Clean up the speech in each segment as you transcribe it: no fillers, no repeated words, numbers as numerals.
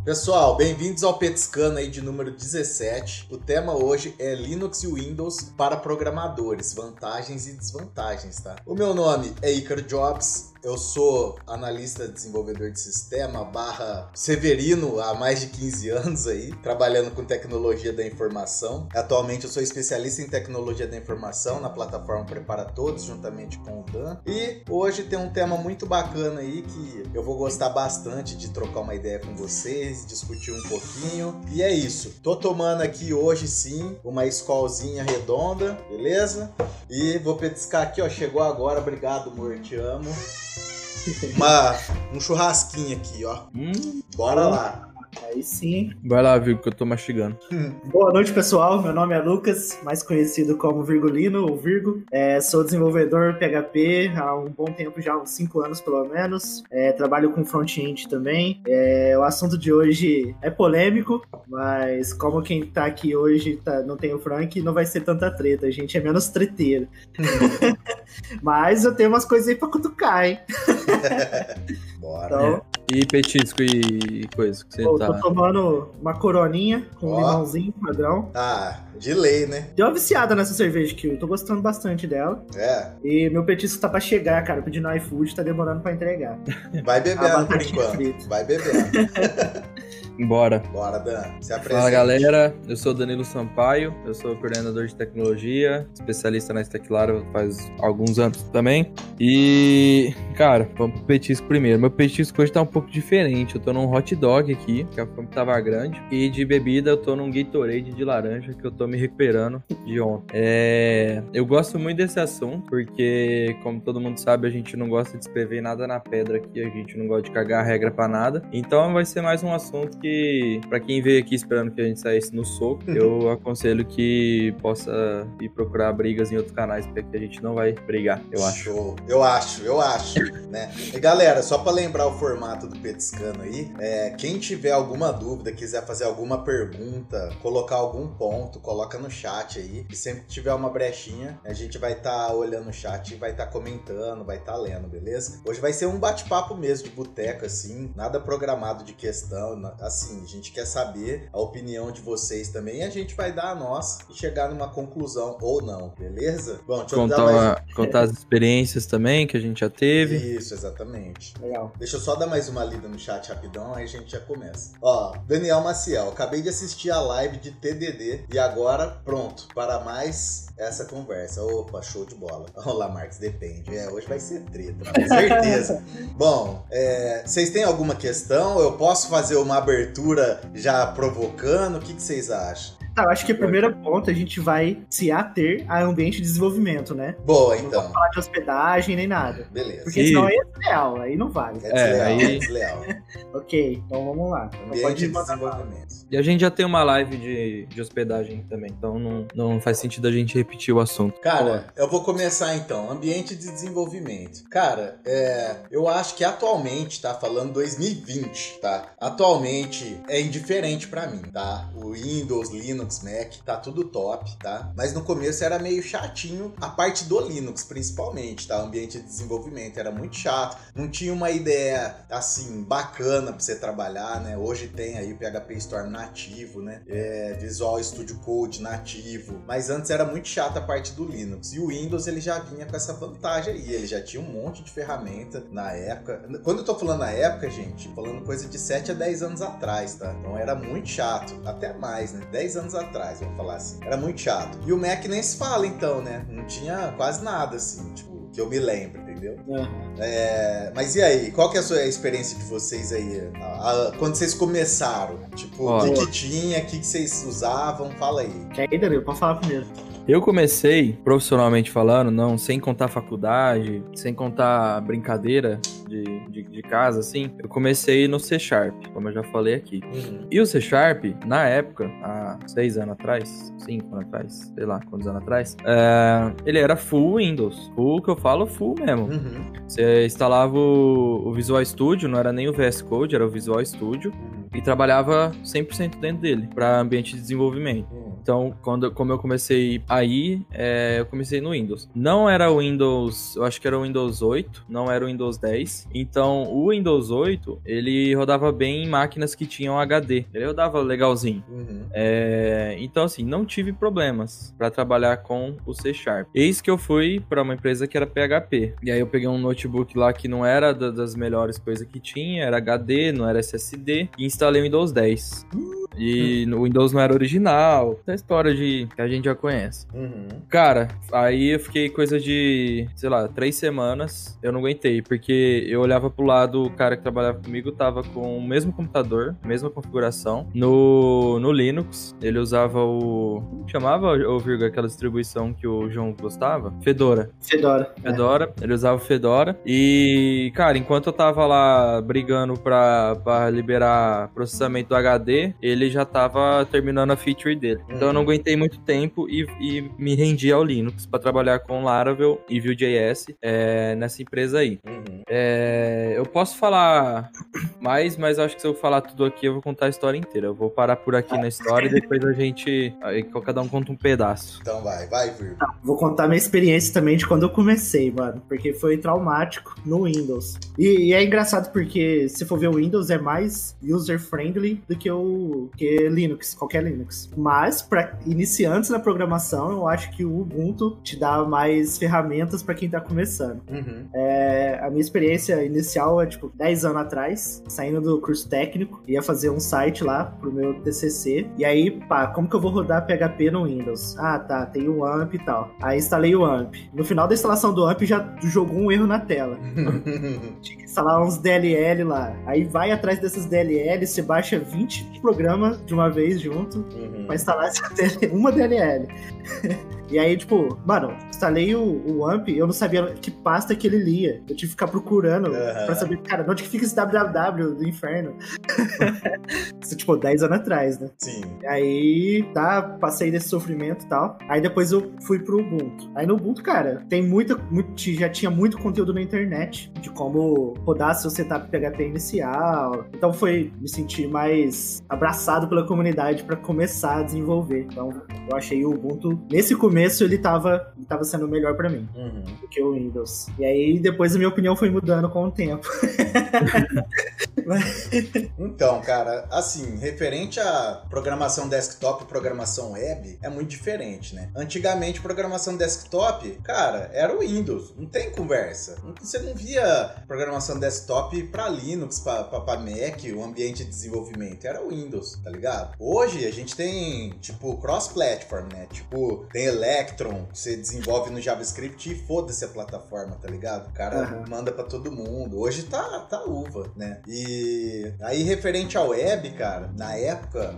Pessoal, bem-vindos ao Petiscando aí de número 17. O tema hoje é Linux e Windows para programadores, vantagens e desvantagens, tá? O meu nome é Ícaro Jobs. Eu sou analista desenvolvedor de sistema / Severino há mais de 15 anos aí, trabalhando com tecnologia da informação. Atualmente eu sou especialista em tecnologia da informação na plataforma Prepara Todos, juntamente com o Dan. E hoje tem um tema muito bacana aí que eu vou gostar bastante de trocar uma ideia com vocês, discutir um pouquinho. E é isso. Tô tomando aqui hoje sim uma Skolzinha redonda, beleza? E vou petiscar aqui, ó. Chegou agora, obrigado, amor, te amo. Um churrasquinho aqui, ó. Bora lá. Aí sim. Vai lá, Virgo, que eu tô mastigando. Boa noite, pessoal. Meu nome é Lucas, mais conhecido como Virgulino ou Virgo. Sou desenvolvedor PHP há um bom tempo, já uns 5 anos pelo menos. Trabalho com front-end também. O assunto de hoje é polêmico, mas como quem tá aqui hoje não tem o Frank, não vai ser tanta treta. A gente é menos treteiro. Mas eu tenho umas coisas aí pra cutucar, hein? Bora. Então, E petisco e coisa que você tá... Tô tomando uma coroninha com limãozinho padrão. Ah, de lei, né? Deu uma viciada nessa cerveja aqui, eu tô gostando bastante dela. E meu petisco tá pra chegar, cara. Eu pedi no iFood, tá demorando pra entregar. Vai bebendo por enquanto. Frita. Vai bebendo. Bora. Bora, Dan. Se apresenta. Fala, galera. Eu sou Danilo Sampaio. Eu sou coordenador de tecnologia, especialista na Stacklara faz alguns anos também. E, cara, vamos pro petisco primeiro. Meu petisco hoje tá um pouco diferente. Eu tô num hot dog aqui, que a fome tava grande. E de bebida eu tô num Gatorade de laranja, que eu tô me recuperando de ontem. Eu gosto muito desse assunto, porque, como todo mundo sabe, a gente não gosta de escrever nada na pedra aqui. A gente não gosta de cagar a regra pra nada. Então vai ser mais um assunto que, pra quem veio aqui esperando que a gente saísse no soco, eu aconselho que possa ir procurar brigas em outros canais, porque aqui a gente não vai brigar, eu acho. Show. Eu acho, né? E galera, só pra lembrar o formato do Petiscando aí, quem tiver alguma dúvida, quiser fazer alguma pergunta, colocar algum ponto, coloca no chat aí, e sempre que tiver uma brechinha, a gente vai estar olhando o chat e vai estar comentando, vai estar lendo, beleza? Hoje vai ser um bate-papo mesmo, de boteca, assim, nada programado de questão, assim, a gente quer saber a opinião de vocês também, e a gente vai dar a nossa e chegar numa conclusão ou não, beleza? Bom, deixa eu contar as experiências também que a gente já teve. Isso, exatamente. Legal. Deixa eu só dar mais uma lida no chat rapidão, aí a gente já começa. Ó, Daniel Maciel, acabei de assistir a live de TDD e agora, pronto, para mais essa conversa. Opa, show de bola. Olá, Marcos, depende. Hoje vai ser treta, com certeza. Bom, vocês têm alguma questão? Eu posso fazer uma abertura já provocando? O que vocês acham? Eu acho que o primeiro ponto a gente vai se ater a ambiente de desenvolvimento, né? Boa, não então. Não vou falar de hospedagem nem nada. Beleza. Porque senão aí é desleal, aí não vale. É desleal. Ok, então vamos lá. Ambiente de desenvolvimento. E a gente já tem uma live de hospedagem também, então não faz sentido a gente repetir o assunto. Cara, eu vou começar então. Ambiente de desenvolvimento. Cara, eu acho que atualmente, tá? Falando 2020, tá? Atualmente é indiferente pra mim, tá? O Windows, Linux, Mac, tá tudo top, tá? Mas no começo era meio chatinho a parte do Linux, principalmente, tá? O ambiente de desenvolvimento era muito chato, não tinha uma ideia, assim, bacana pra você trabalhar, né? Hoje tem aí o PHP Storm nativo, né? Visual Studio Code nativo, mas antes era muito chata a parte do Linux. E o Windows, ele já vinha com essa vantagem aí, ele já tinha um monte de ferramenta na época. Quando eu tô falando na época, gente, falando coisa de 7 a 10 anos atrás, tá? Então era muito chato, até mais, né? 10 anos atrás, vamos falar assim. Era muito chato. E o Mac nem se fala, então, né? Não tinha quase nada, assim, tipo, que eu me lembro, entendeu? Mas e aí? Qual que é a sua experiência de vocês aí? Quando vocês começaram? Tipo, o que tinha? O que vocês usavam? Fala aí. Quer ir, Danilo? Pode falar primeiro. Eu comecei, profissionalmente falando, não, sem contar faculdade, sem contar brincadeira de casa, assim, eu comecei no C Sharp, como eu já falei aqui. E o C Sharp, na época, há 6 anos atrás, 5 anos atrás, sei lá quantos anos atrás, ele era full Windows. Full, que eu falo, full mesmo. Você instalava o Visual Studio, não era nem o VS Code, era o Visual Studio, e trabalhava 100% dentro dele, para ambiente de desenvolvimento. Então, como eu comecei aí, eu comecei no Windows. Não era o Windows, eu acho que era o Windows 8, não era o Windows 10. Então, o Windows 8, ele rodava bem em máquinas que tinham HD. Ele rodava legalzinho. Então, assim, não tive problemas para trabalhar com o C Sharp. Eis que eu fui para uma empresa que era PHP. E aí eu peguei um notebook lá que não era das melhores coisas que tinha, era HD, não era SSD, e instalei o Windows 10. E o Windows não era original, essa história que a gente já conhece. Cara, aí eu fiquei coisa de, sei lá, 3 semanas, eu não aguentei, porque eu olhava pro lado, o cara que trabalhava comigo tava com o mesmo computador, mesma configuração, no Linux, ele usava como chamava, Virgo, aquela distribuição que o João gostava? Fedora. Ele usava o Fedora, e, cara, enquanto eu tava lá brigando pra liberar processamento do HD, ele já tava terminando a feature dele. Então eu não aguentei muito tempo e me rendi ao Linux para trabalhar com Laravel e Vue.js nessa empresa aí. Eu posso falar mais, mas acho que se eu falar tudo aqui, eu vou contar a história inteira. Eu vou parar por aqui na história e depois cada um conta um pedaço. Então vai, Virgo. Vou contar minha experiência também de quando eu comecei, mano, porque foi traumático no Windows. E é engraçado porque, se for ver, o Windows é mais user-friendly do que Linux, qualquer Linux. Mas, para iniciantes na programação, eu acho que o Ubuntu te dá mais ferramentas para quem tá começando. A minha experiência inicial é, 10 anos atrás, saindo do curso técnico, ia fazer um site lá pro meu TCC, e aí, como que eu vou rodar PHP no Windows? Ah, tá, tem o AMP e tal. Aí instalei o AMP. No final da instalação do AMP já jogou um erro na tela. Tinha que instalar uns DLL lá. Aí vai atrás desses DLL, você baixa 20 programas de uma vez junto pra instalar uma DLL. E aí, mano, instalei o AMP, eu não sabia que pasta que ele lia. Eu tive que ficar procurando pra saber, cara, onde que fica esse www do inferno? Isso, 10 anos atrás, né? Sim. E aí, passei desse sofrimento e tal. Aí depois eu fui pro Ubuntu. Aí no Ubuntu, cara, tem já tinha muito conteúdo na internet de como rodar seu setup PHP inicial. Então me sentir mais abraçado pela comunidade pra começar a desenvolver. Então, eu achei o Ubuntu, nesse começo, ele tava sendo melhor pra mim do que o Windows. E aí, depois a minha opinião foi mudando com o tempo. Então, cara, assim, referente à programação desktop e programação web, é muito diferente, né? Antigamente, programação desktop, cara, era o Windows, não tem conversa. Você não via programação desktop pra Linux, pra Mac, o ambiente de desenvolvimento, era o Windows, tá ligado? Hoje, a gente tem, cross-platform, né? Tem Electron, que você desenvolve no JavaScript e foda-se a plataforma, tá ligado? O cara manda pra todo mundo. Hoje tá uva, né? E aí, referente ao web, cara, na época,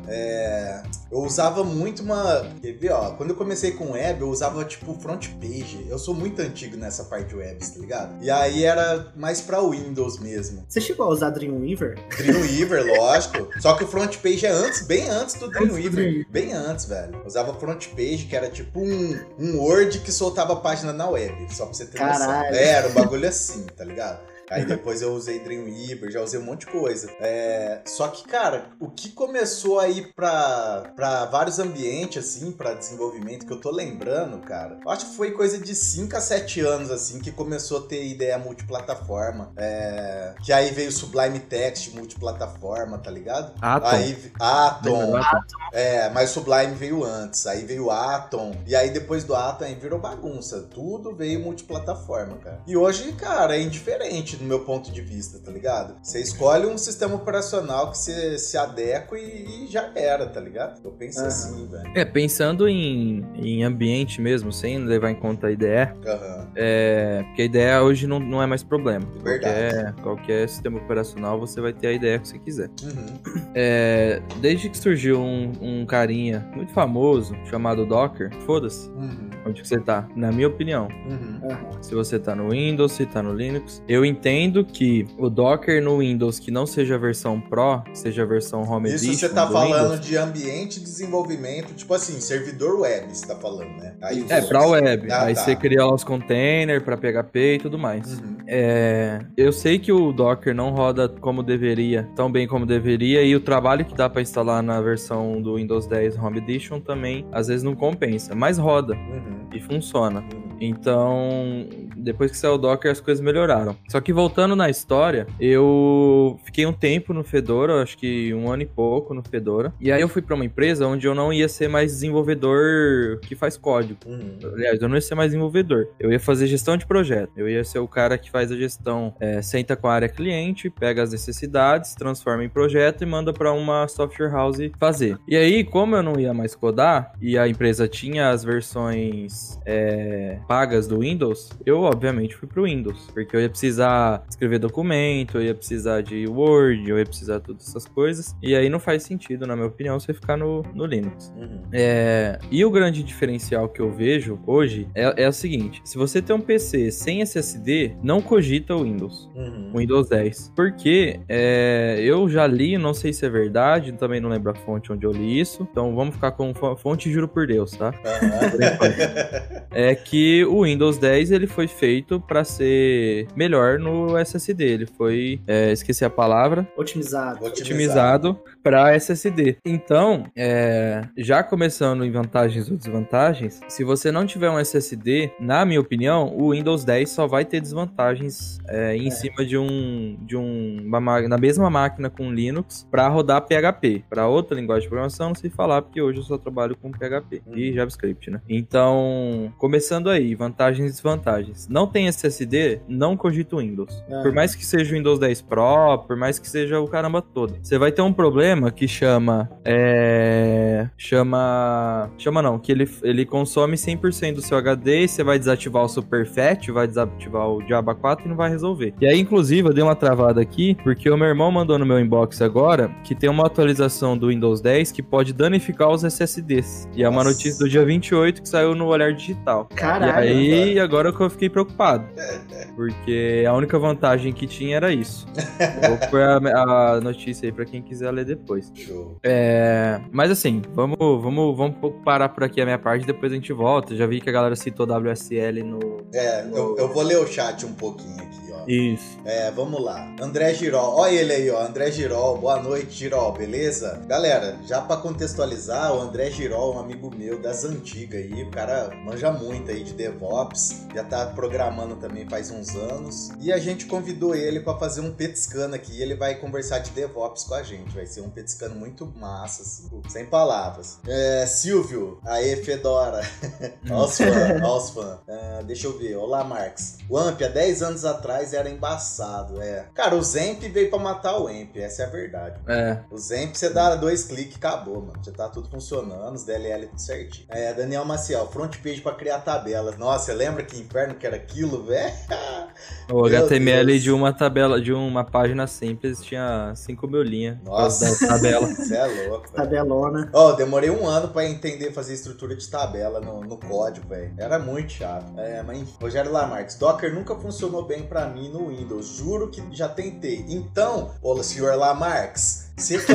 eu usava muito quer ver, ó, quando eu comecei com web, eu usava, front page. Eu sou muito antigo nessa parte de webs, tá ligado? E aí era mais pra Windows mesmo. Você chegou a usar Dreamweaver? Dreamweaver, lógico. Só que o front page é bem antes do Dreamweaver. Bem antes, velho. Eu usava front page, que era um Word que soltava a página na web. Só pra você ter noção. Era um bagulho assim, tá ligado? Aí depois eu usei Dreamweaver, já usei um monte de coisa. Só que, cara, o que começou aí pra vários ambientes, assim, pra desenvolvimento, que eu tô lembrando, cara, eu acho que foi coisa de 5 a 7 anos, assim, que começou a ter ideia multiplataforma. Que aí veio Sublime Text multiplataforma, tá ligado? Aí Atom. Mas Sublime veio antes. Aí veio Atom. E aí depois do Atom aí virou bagunça. Tudo veio multiplataforma, cara. E hoje, cara, é indiferente do meu ponto de vista, tá ligado? Você escolhe um sistema operacional que você se adequa e já era, tá ligado? Eu penso assim, velho. Pensando em ambiente mesmo, sem levar em conta a IDE, porque a IDE hoje não é mais problema. Qualquer sistema operacional você vai ter a IDE que você quiser. Desde que surgiu um carinha muito famoso chamado Docker, foda-se onde que você tá, na minha opinião. Se você tá no Windows, se tá no Linux, eu entendo que o Docker no Windows que não seja a versão Pro, seja a versão Home Edition. Isso você tá falando de ambiente de desenvolvimento, servidor web, você tá falando, né? Aí pra web. Aí você cria lá os containers pra PHP e tudo mais. eu sei que o Docker não roda como deveria, tão bem como deveria, e o trabalho que dá pra instalar na versão do Windows 10 Home Edition também, às vezes não compensa, mas roda e funciona. Então, depois que saiu o Docker, as coisas melhoraram. Só que voltando na história, eu fiquei um tempo no Fedora, acho que 1 ano e pouco no Fedora, e aí eu fui pra uma empresa onde eu não ia ser mais desenvolvedor que faz código. Aliás, eu não ia ser mais desenvolvedor. Eu ia fazer gestão de projeto. Eu ia ser o cara que faz a gestão, senta com a área cliente, pega as necessidades, transforma em projeto e manda pra uma software house fazer. E aí, como eu não ia mais codar, e a empresa tinha as versões pagas do Windows, eu obviamente fui pro Windows, porque eu ia precisar escrever documento, eu ia precisar de Word, eu ia precisar de todas essas coisas, e aí não faz sentido, na minha opinião, você ficar no Linux. E o grande diferencial que eu vejo hoje é o seguinte: se você tem um PC sem SSD, não cogita o Windows, o Windows 10, porque eu já li, não sei se é verdade, também não lembro a fonte onde eu li isso, então vamos ficar com fonte, juro por Deus, tá? É que o Windows 10 ele foi feito para ser melhor no SSD, ele foi, esqueci a palavra, otimizado para SSD. Então, já começando em vantagens ou desvantagens, se você não tiver um SSD, na minha opinião, o Windows 10 só vai ter desvantagens em cima na mesma máquina com Linux para rodar PHP. Para outra linguagem de programação, não sei falar, porque hoje eu só trabalho com PHP e JavaScript, né? Então, começando aí, vantagens e desvantagens. Não tem SSD, não cogita o Windows. Por mais que seja o Windows 10 Pro, por mais que seja o caramba todo. Você vai ter um problema que que ele consome 100% do seu HD, e você vai desativar o Superfat, vai desativar o Diaba 4 e não vai resolver. E aí, inclusive, eu dei uma travada aqui, porque o meu irmão mandou no meu inbox agora que tem uma atualização do Windows 10 que pode danificar os SSDs. E é uma notícia do dia 28 que saiu no Olhar Digital. Caralho. E aí, agora que eu fiquei preocupado. Porque a única vantagem que tinha era isso. Vou pôr a notícia aí pra quem quiser ler depois. Show. Mas assim, vamos parar por aqui a minha parte, depois a gente volta. Já vi que a galera citou WSL no... Eu vou ler o chat um pouquinho aqui, ó. Isso. Vamos lá. André Girol, olha ele aí, ó. André Girol, boa noite, Girol, beleza? Galera, já pra contextualizar, o André Girol é um amigo meu das antigas aí. O cara manja muito aí de DevOps, já tá programando também faz uns anos. E a gente convidou ele pra fazer um petiscano aqui. Ele vai conversar de DevOps com a gente. Vai ser um petiscano muito massa, assim, sem palavras. Silvio, aê, Fedora. Olha os fãs. Deixa eu ver. Olá, Marx. O AMP, há 10 anos atrás, era embaçado. Cara, o Zemp veio pra matar o AMP. Essa é a verdade. O Zemp, você dá 2 cliques e acabou, mano. Já tá tudo funcionando, os DLL tudo certinho. Daniel Maciel, front page pra criar tabelas. Nossa, você lembra que inferno que era aquilo, velho? O HTML de uma tabela, de uma página simples, tinha 5.000 linhas. Nossa, da tabela. Você é louco, velho. Tabelona. Demorei 1 ano pra entender fazer estrutura de tabela no código, velho. Era muito chato. Mas Rogério Lamarques, Docker nunca funcionou bem pra mim no Windows. Juro que já tentei. Então, senhor Lamarques,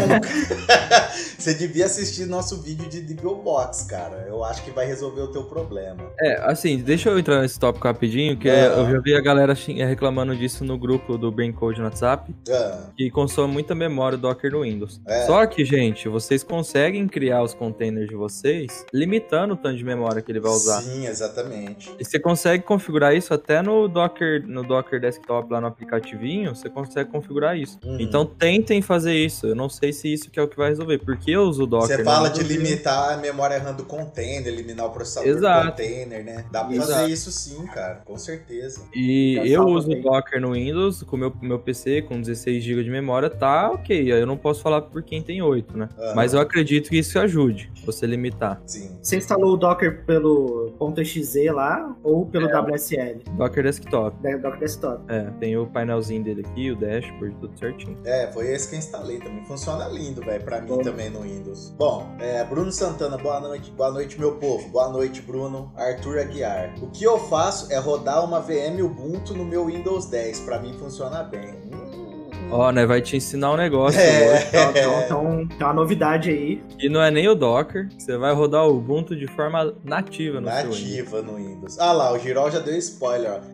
você devia assistir nosso vídeo de DeepBox, cara. Eu acho que vai resolver o teu problema. Assim, deixa eu entrar nesse tópico rapidinho, que eu já vi a galera reclamando disso no grupo do Brain Code no WhatsApp, que consome muita memória Docker no Windows. Só que, gente, vocês conseguem criar os containers de vocês limitando o tanto de memória que ele vai usar. Sim, exatamente. E você consegue configurar isso até no Docker Desktop, lá no aplicativinho, você consegue configurar isso. Então tentem fazer isso. Eu não sei se isso que é o que vai resolver, porque eu uso o Docker. Você fala de limitar a memória RAM do container, eliminar o processador do container, né? Dá pra fazer isso sim, cara, com certeza. E eu uso o Docker no Windows, com o meu PC, com 16 GB de memória, tá ok. Eu não posso falar por quem tem 8, né? Mas eu acredito que isso ajude, você limitar. Sim. Você instalou o Docker pelo .exe lá, ou pelo WSL? Docker Desktop. Docker Desktop. Tem o painelzinho dele aqui, o dashboard, tudo certinho. Foi esse que eu instalei também. Funciona lindo, velho, pra mim também no Windows. Bom, Bruno Santana, boa noite, meu povo. Boa noite, Bruno. Arthur Aguiar. O que eu faço é rodar uma VM Ubuntu no meu Windows 10. Pra mim funciona bem. Ó, né, vai te ensinar um negócio hoje. Então, tem uma novidade aí. E não é nem o Docker, você vai rodar o Ubuntu de forma nativa no seu Windows. Nativa no Windows. Ah lá, o Girol já deu spoiler, ó.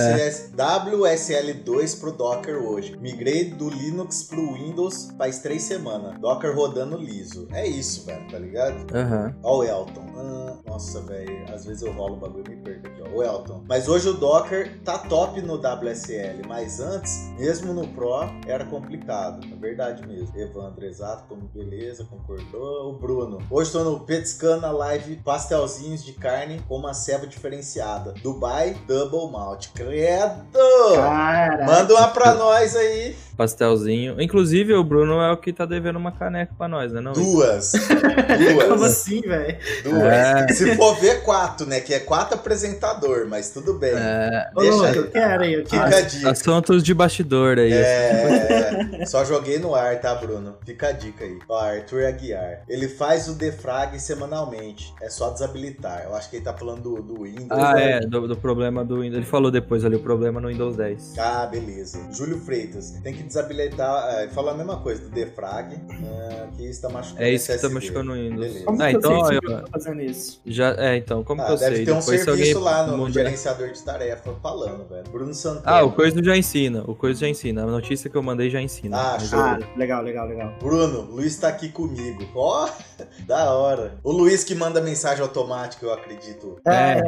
WSL2 pro Docker hoje. Migrei do Linux pro Windows faz 3 semanas. Docker rodando liso. É isso, velho, tá ligado? Ó o Elton. Nossa, velho, às vezes eu rolo o bagulho e me perco aqui, ó. O Elton. Mas hoje o Docker tá top no WSL, mas antes, mesmo no Pro, era complicado. É verdade mesmo. Evandro, exato, como beleza, concordou. O Bruno. Hoje tô no Petiscando na live pastelzinhos de carne com uma ceva diferenciada. Dubai Double Malt. Credo! Caraca. Manda uma pra nós aí. Pastelzinho. Inclusive, o Bruno é o que tá devendo uma caneca pra nós, né? Não? Duas. Como assim, velho? Duas. Se for ver, 4, né? Que é 4 apresentador, mas tudo bem. Deixa aí. Eu quero. Fica a dica. Assuntos de bastidor aí. Só joguei no ar, tá, Bruno? Fica a dica aí. Ó, Arthur Aguiar. Ele faz o defrag semanalmente. É só desabilitar. Eu acho que ele tá falando do Windows. Do problema do Windows. Ele falou depois ali o problema no Windows 10. Ah, beleza. Júlio Freitas. Tem que desabilitar. Fala a mesma coisa do defrag. Que está machucando. É isso que tá machucando o Windows. Beleza. Como que eu sei que eu tô fazendo isso? Então, como que eu deve sei? ter um Depois, serviço lá no gerenciador de tarefa falando, velho. Bruno Santana. O Coisa já ensina. A notícia que eu mandei já ensina. Legal. Bruno, Luiz tá aqui comigo. Ó, da hora. O Luiz que manda mensagem automática, eu acredito.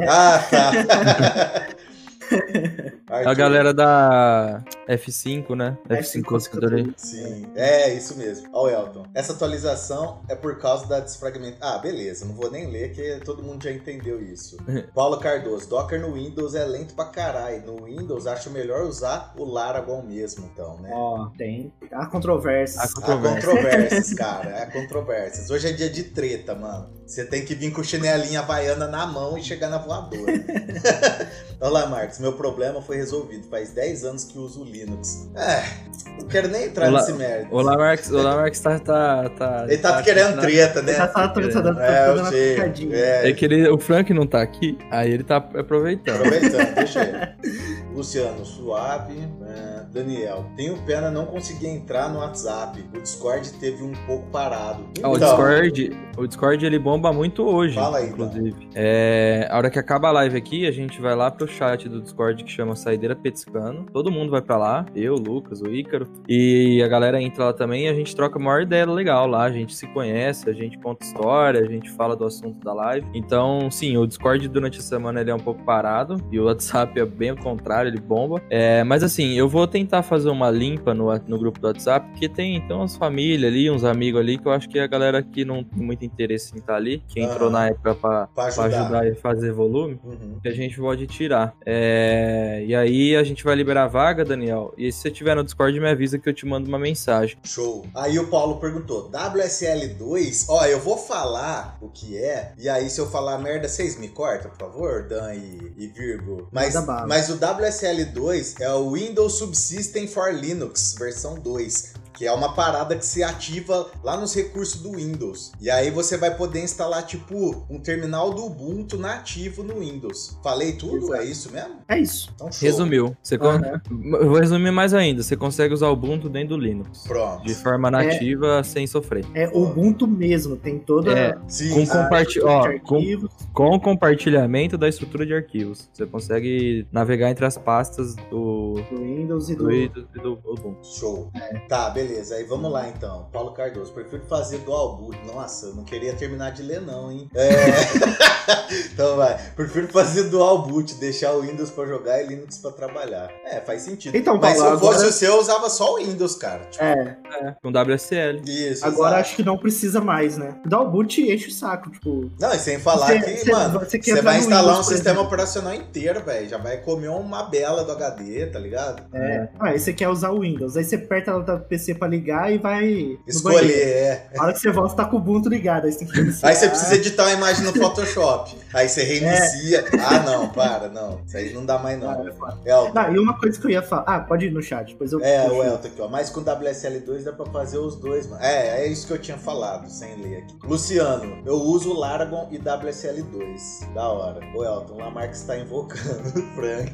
Tá. A galera da F5, né? F5 classificador. Sim, isso mesmo. Ó o Elton. Essa atualização é por causa da desfragmentação. beleza, não vou nem ler que todo mundo já entendeu isso. Paulo Cardoso. Docker no Windows é lento pra caralho. No Windows acho melhor usar o Laragon mesmo, então, né? Tem. Há controvérsias. Há controvérsias, cara. Há controvérsias. Hoje é dia de treta, mano. Você tem que vir com chinelinha havaiana na mão e chegar na voadora. Olha lá, Marcos. Meu problema foi resolvido. Faz 10 anos que uso o Linux. Não quero nem entrar nesse merda. Olá, Marcos tá... Ele tá querendo treta, né? Ele tá dando eu sei. É que o Frank não tá aqui, aí ele tá aproveitando. Deixa ele. Luciano, suave. Daniel, tenho pena não conseguir entrar no WhatsApp. O Discord teve um pouco parado. Então, o Discord ele bomba muito hoje. Fala aí, inclusive. A hora que acaba a live aqui, a gente vai lá pro chat do Discord que chama Saideira Petiscando. Todo mundo vai pra lá. Eu, o Lucas, o Ícaro. E a galera entra lá também e a gente troca a maior ideia legal lá. A gente se conhece, a gente conta história, a gente fala do assunto da live. Então, sim, o Discord durante a semana ele é um pouco parado. E o WhatsApp é bem ao contrário, ele bomba. Mas assim, eu vou tentar fazer uma limpa no grupo do WhatsApp, porque tem umas famílias ali, uns amigos ali, que eu acho que a galera que não tem muito interesse em estar ali, que entrou na época pra ajudar e fazer volume, que a gente pode tirar. E aí a gente vai liberar a vaga, Daniel, e se você tiver no Discord, me avisa que eu te mando uma mensagem. Show. Aí o Paulo perguntou, WSL2, eu vou falar o que é, e aí se eu falar merda, vocês me cortam, por favor, Dan e Virgo. Mas o WSL2 é o Windows Subsystem for Linux, versão 2. Que é uma parada que se ativa lá nos recursos do Windows. E aí você vai poder instalar, tipo, um terminal do Ubuntu nativo no Windows. Falei tudo? É isso mesmo? É isso. Então, show. Resumiu. Eu vou resumir mais ainda. Você consegue usar o Ubuntu dentro do Linux. Pronto. De forma nativa, sem sofrer. É o Ubuntu mesmo. Tem toda... Sim. Com compartilhamento da estrutura de arquivos. Você consegue navegar entre as pastas do Windows e do Ubuntu. Show. Tá, beleza. Aí vamos lá então. Paulo Cardoso, prefiro fazer dual boot. Nossa, eu não queria terminar de ler não, hein? Então vai. Prefiro fazer dual boot, deixar o Windows pra jogar e Linux pra trabalhar. Faz sentido. Então, mas Paulo, se eu fosse o seu, eu usava só o Windows, cara. Tipo, com WSL. Isso, agora exato. acho que não precisa mais, né? Dual boot enche o saco, tipo... Não, e sem falar você vai instalar um sistema operacional inteiro, velho. Já vai comer uma bela do HD, tá ligado? Aí você quer usar o Windows. Aí você aperta lá no PC pra ligar e vai escolher, Na hora que você volta, tá com o Ubuntu ligado. Aí você tem que reiniciar. Aí você precisa editar uma imagem no Photoshop. Aí você reinicia. Ah, não, não. Isso aí não dá mais, não. Não, e uma coisa que eu ia falar. Pode ir no chat, depois eu... o Elton aqui, ó. Mas com WSL2 dá pra fazer os dois, mano. É isso que eu tinha falado, sem ler aqui. Luciano, eu uso Laragon e WSL2. Da hora. O Elton, o Lamarck está invocando o Frank.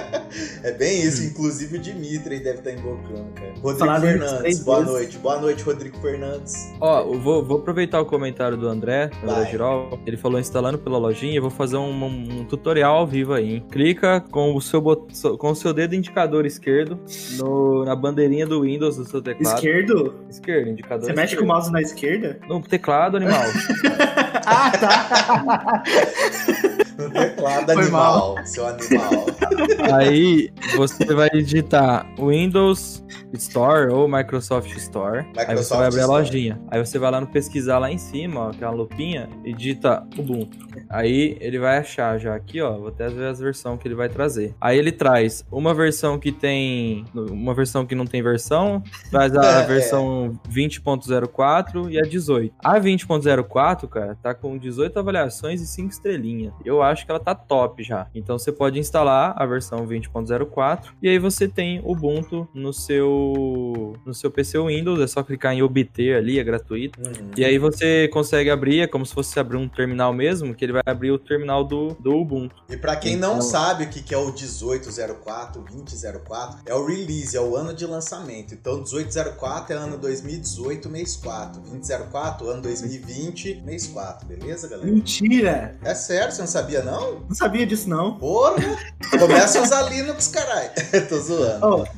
É bem isso, inclusive o Dimitri deve estar invocando, cara. Rodrigo Fernandes, boa noite. Boa noite, Rodrigo Fernandes. Ó, eu vou aproveitar o comentário do André Girol. Ele falou instalando pela lojinha. Eu vou fazer um tutorial ao vivo aí, hein? Clica com o seu dedo indicador esquerdo na bandeirinha do Windows do seu teclado. Esquerdo, indicador Você esquerdo. mexe com o mouse na esquerda? No teclado, animal. Ah, tá. No teclado, animal, seu animal. Aí você vai digitar Windows Store ou Microsoft Store. Aí você vai abrir a lojinha. Aí você vai lá no pesquisar lá em cima, ó, aquela lupinha, e digita Ubuntu. Aí ele vai achar já aqui, ó. Vou até ver as versões que ele vai trazer. Aí ele traz uma versão que tem. Uma versão que não tem versão. Traz a versão 20.04 e a 18. A 20.04, cara, tá com 18 avaliações e 5 estrelinhas. Eu acho que ela tá top já. Então você pode instalar a versão 20.04 e aí você tem Ubuntu no seu PC Windows. É só clicar em obter ali, é gratuito. E aí você consegue abrir, é como se fosse abrir um terminal mesmo, que ele vai abrir o terminal do Ubuntu. E pra quem não sabe o que é o 1804, 2004, é o release, é o ano de lançamento. Então 1804 é ano 2018, mês 4. 2004, ano 2020, mês 4. Beleza, galera? Mentira! É sério, você não sabia, não? Não sabia disso, não. Porra! Começa a usar Linux, caralho. Tô zoando.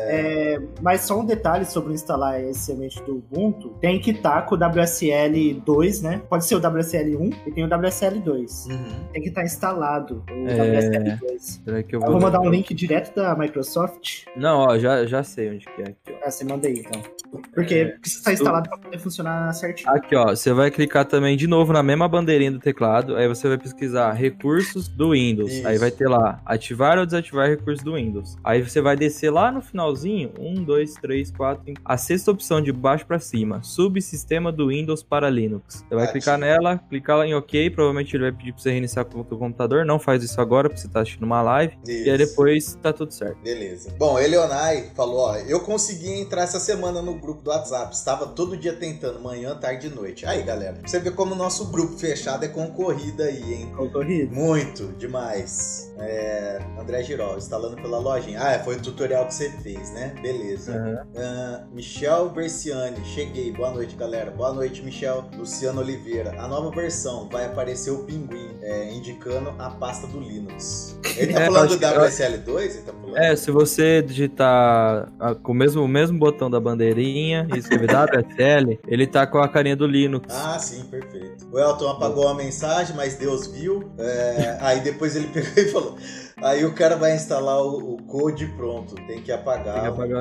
Mas só um detalhe sobre instalar esse ambiente do Ubuntu. Tem que estar com o WSL 2, né? Pode ser o WSL 1 e tem o WSL 2. Tem que estar instalado o WSL 2. Será que eu vou mandar um link direto da Microsoft. Não, ó, já sei onde que é aqui, ó. Você manda aí, então. Porque precisa estar instalado para poder funcionar certinho. Aqui, ó, você vai clicar também de novo na mesma bandeirinha do teclado, aí você vai pesquisar recursos do Windows. Isso. Aí vai ter lá, ativar ou desativar recursos do Windows. Aí você vai descer lá no finalzinho, 1, 2, 3, 4, 5. A sexta opção de baixo para cima, subsistema do Windows para Linux. Você vai clicar nela, clicar lá em OK, provavelmente ele vai pedir pra você reiniciar o seu computador. Não faz isso agora, porque você tá assistindo uma live. Isso. E aí depois tá tudo certo. Beleza. Bom, Eleonai falou, ó, eu consegui entrar essa semana no grupo do WhatsApp. Estava todo dia tentando, manhã, tarde e noite. Aí, galera, você vê como o nosso grupo fechado é concorrido aí, hein? Concorrido? Muito, demais. André Girol, instalando pela lojinha. Foi o tutorial que você fez, né? Beleza. Michel Berciani, cheguei. Boa noite, galera. Boa noite, Michel. Luciano Oliveira. A nova versão vai aparecer o pinguim, indicando a pasta do Linux. Ele tá falando do WSL2? Ele tá falando? Se você digitar com o mesmo botão da bandeirinha e escrever WSL, ele tá com a carinha do Linux. Ah, sim, perfeito. O Elton apagou a mensagem, mas Deus viu. Aí depois ele pegou e falou... Aí o cara vai instalar o code pronto, tem que apagar. Tem que apagar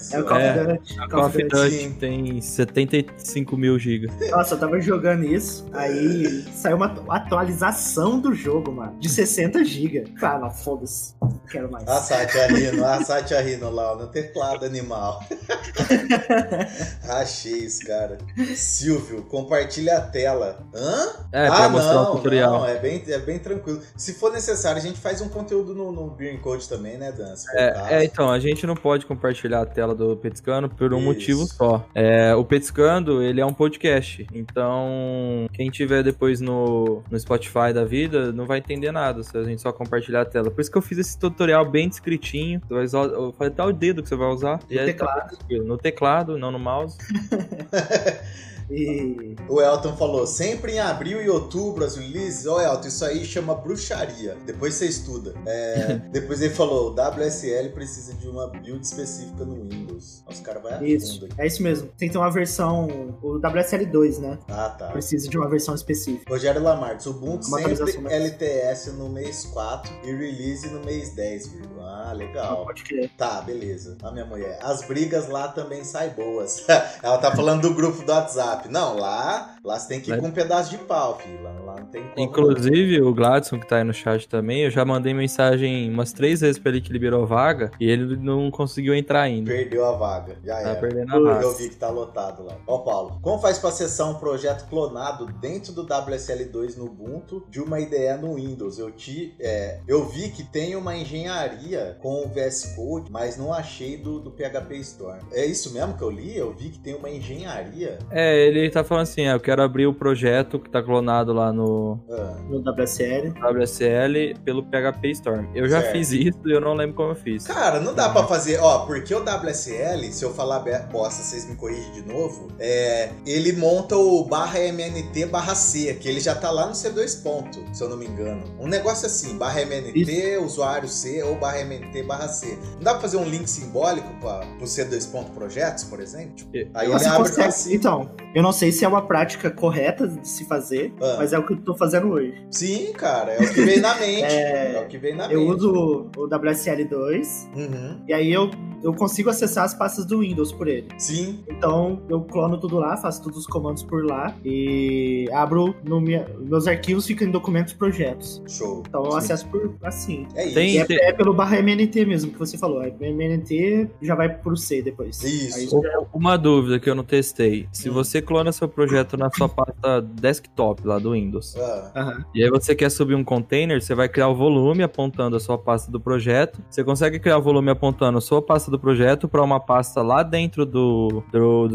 o Call of Duty tem 75 mil GB. Nossa, eu tava jogando isso, aí saiu uma atualização do jogo, mano, de 60 GB. Cara, foda-se, não quero mais. A Satya Rino lá, no teclado animal. Achei isso, cara. Silvio, compartilha a tela. Hã? Pra mostrar o tutorial. Não, é bem tranquilo. Se for necessário, a gente faz um conteúdo no Beer Code também, né, Dan? Então, a gente não pode compartilhar a tela do Petiscando por um motivo só. O Petiscando, ele é um podcast, então quem tiver depois no Spotify da vida não vai entender nada se a gente só compartilhar a tela. Por isso que eu fiz esse tutorial bem descritinho. Você vai usar, eu falei até o dedo que você vai usar. No teclado, não no mouse. O Elton falou, sempre em abril e outubro as releases. Elton, isso aí chama bruxaria. Depois você estuda. Depois ele falou, o WSL precisa de uma build específica no Windows. Os caras vão Isso, é isso mesmo. Tem que ter uma versão, o WSL 2, né? Ah, tá. Precisa de uma versão específica. Rogério Lamartins, o Ubuntu sempre LTS no mês 4 e release no mês 10, Ah, legal. Pode crer. Tá, beleza. A minha mulher. As brigas lá também saem boas. Ela tá falando do grupo do WhatsApp. Não, lá você tem que ir com um pedaço de pau, filho. Lá não tem como. Inclusive, o Gladson, que tá aí no chat também, eu já mandei mensagem umas 3 vezes pra ele que liberou vaga e ele não conseguiu entrar ainda. Perdeu a vaga. Já Tá era. perdendo a raça. Eu vi que tá lotado lá. Ó, Paulo, como faz pra acessar um projeto clonado dentro do WSL2 no Ubuntu de uma IDE no Windows? Eu vi que tem uma engenharia com o VS Code, mas não achei do PHP Storm. É isso mesmo que eu li? Eu vi que tem uma engenharia. Ele tá falando assim, eu quero abrir o projeto que tá clonado lá no WSL pelo PHP Storm. Eu já fiz isso e eu não lembro como eu fiz. Cara, não dá pra fazer, porque o WSL, se eu falar bosta, vocês me corrigem de novo, ele monta o /mnt/c, que ele já tá lá no C2 ponto, se eu não me engano. Um negócio assim, /mnt, usuário C ou /mnt/c. Não dá pra fazer um link simbólico pro C2 ponto projetos, por exemplo? Aí ele abre assim. Então, eu não sei se é uma prática correta de se fazer, mas é o que eu tô fazendo hoje. Sim, cara, é o que veio na mente. É o que veio na mente. Eu uso o WSL2 e aí eu consigo acessar as pastas do Windows por ele. Sim. Então, eu clono tudo lá, faço todos os comandos por lá e abro meus arquivos, ficam em documentos projetos. Show. Então, eu acesso por assim. É isso. É pelo /mnt mesmo que você falou. MNT já vai pro C depois. Isso. Uma dúvida que eu não testei. Se você clona seu projeto na sua pasta desktop lá do Windows, e aí você quer subir um container, você vai criar o volume apontando a sua pasta do projeto. Você consegue criar o volume apontando a sua pasta do projeto para uma pasta lá dentro do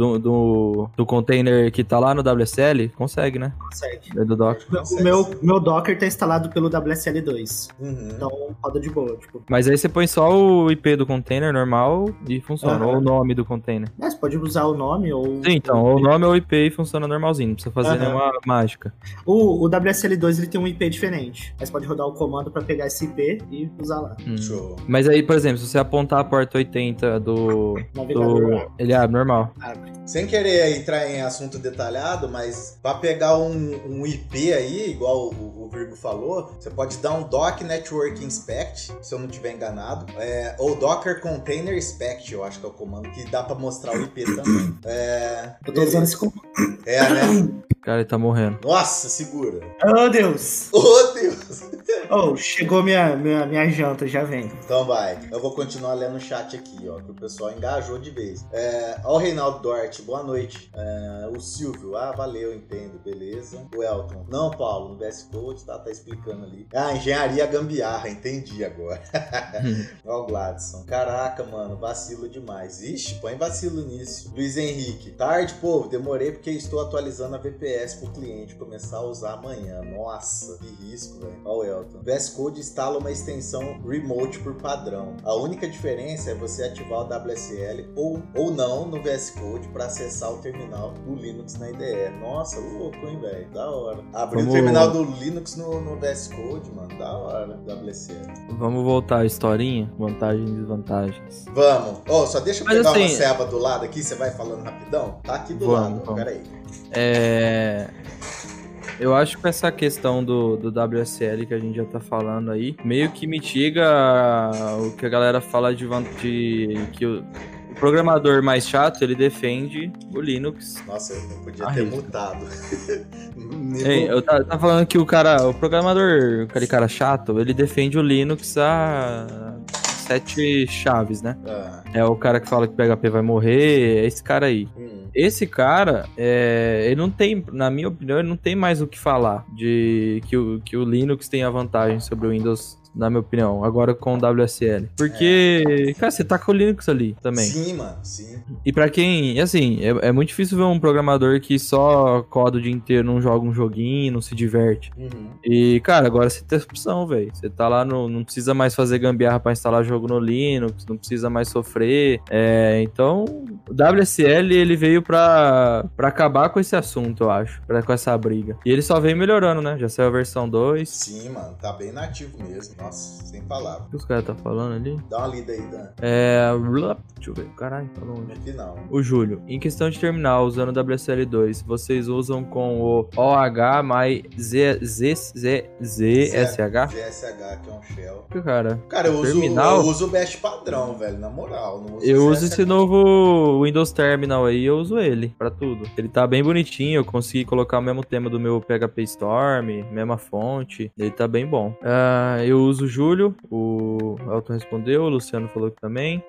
container que tá lá no WSL? Consegue, né? Consegue. Do Docker. O meu Docker tá instalado pelo WSL2. Então, roda de boa. Tipo. Mas aí você põe só o IP do container normal e funciona. Ou o nome do container. Você pode usar o nome ou... Sim, então. Ou o nome ou o IP e funciona normalzinho. Não precisa fazer nenhuma mágica. O WSL2 ele tem um IP diferente. Mas pode rodar o comando pra pegar esse IP e usar lá. Show. Mas aí, por exemplo, se você apontar a porta 80 do navegador, ele abre normal. Abre. Sem querer entrar em assunto detalhado, mas pra pegar um IP aí, igual o Virgo falou, você pode dar um Doc Network Inspect, se eu não estiver enganado, ou Docker Container Inspect, eu acho que é o comando, que dá pra mostrar o IP também. Eu tô usando esse comando. Né? Cara, ele tá morrendo. Nossa, segura. Oh, Deus. Oh, Deus. Chegou minha janta, já vem. Então vai. Eu vou continuar lendo o chat aqui, que o pessoal engajou de vez. O Reinaldo Duarte, boa noite. O Silvio, valeu, entendo, beleza. O Elton, não, Paulo, no VS Code, tá explicando ali. Engenharia gambiarra, entendi agora. Ó o Gladson. Caraca, mano, vacilo demais. Ixi, põe vacilo nisso. Luiz Henrique, tarde, povo, demorei porque estou atualizando a VPS pro cliente começar a usar amanhã. Nossa, que risco, velho. Ó o Elton. VS Code instala uma extensão remote por padrão. A única diferença é você ativar o WSL ou não no VS Code para acessar o terminal do Linux na IDE. Nossa, louco, hein, velho? Da hora. Abrir o terminal do Linux no VS Code, mano. Da hora, WSL. Vamos voltar à historinha? Vantagens e desvantagens. Vamos. Só deixa eu pegar assim, uma ceba do lado aqui, você vai falando rapidão? Tá aqui do lado, peraí. Eu acho que essa questão do WSL que a gente já tá falando aí, meio que mitiga o que a galera fala de que o programador mais chato, ele defende o Linux. Nossa, eu não podia ter mutado. Eu tava falando que o programador, aquele cara chato, ele defende o Linux a 7 chaves, né? É o cara que fala que o PHP vai morrer, é esse cara aí. Esse cara, ele não tem, na minha opinião, ele não tem mais o que falar de que o Linux tem a vantagem sobre o Windows, na minha opinião, agora com o WSL. Porque, cara, você tá com o Linux ali também. Sim, mano, sim. E pra quem, assim, é muito difícil ver um programador que só coda o dia inteiro, não joga um joguinho, não se diverte. E, cara, agora você tem essa opção, velho. Você tá lá, não precisa mais fazer gambiarra pra instalar jogo no Linux, não precisa mais sofrer. Então, o WSL, ele veio pra acabar com esse assunto, eu acho, com essa briga. E ele só vem melhorando, né? Já saiu a versão 2. Sim, mano, tá bem nativo mesmo. Nossa, sem palavras. O que os caras tá falando ali? Dá uma lida aí, Dan. Deixa eu ver. Caralho, tá longe. Aqui não. O Júlio, em questão de terminal, usando o WSL2, vocês usam com o OH mais ZSH? ZSH, que é um shell. Que cara? Cara, eu Terminal? uso o Bash padrão, velho, na moral. Não Eu uso ZSH. esse novo Windows Terminal aí, eu uso ele pra tudo. Ele tá bem bonitinho, eu consegui colocar o mesmo tema do meu PHP Storm, mesma fonte, ele tá bem bom. Eu uso o Júlio, o Elton respondeu, o Luciano falou que também.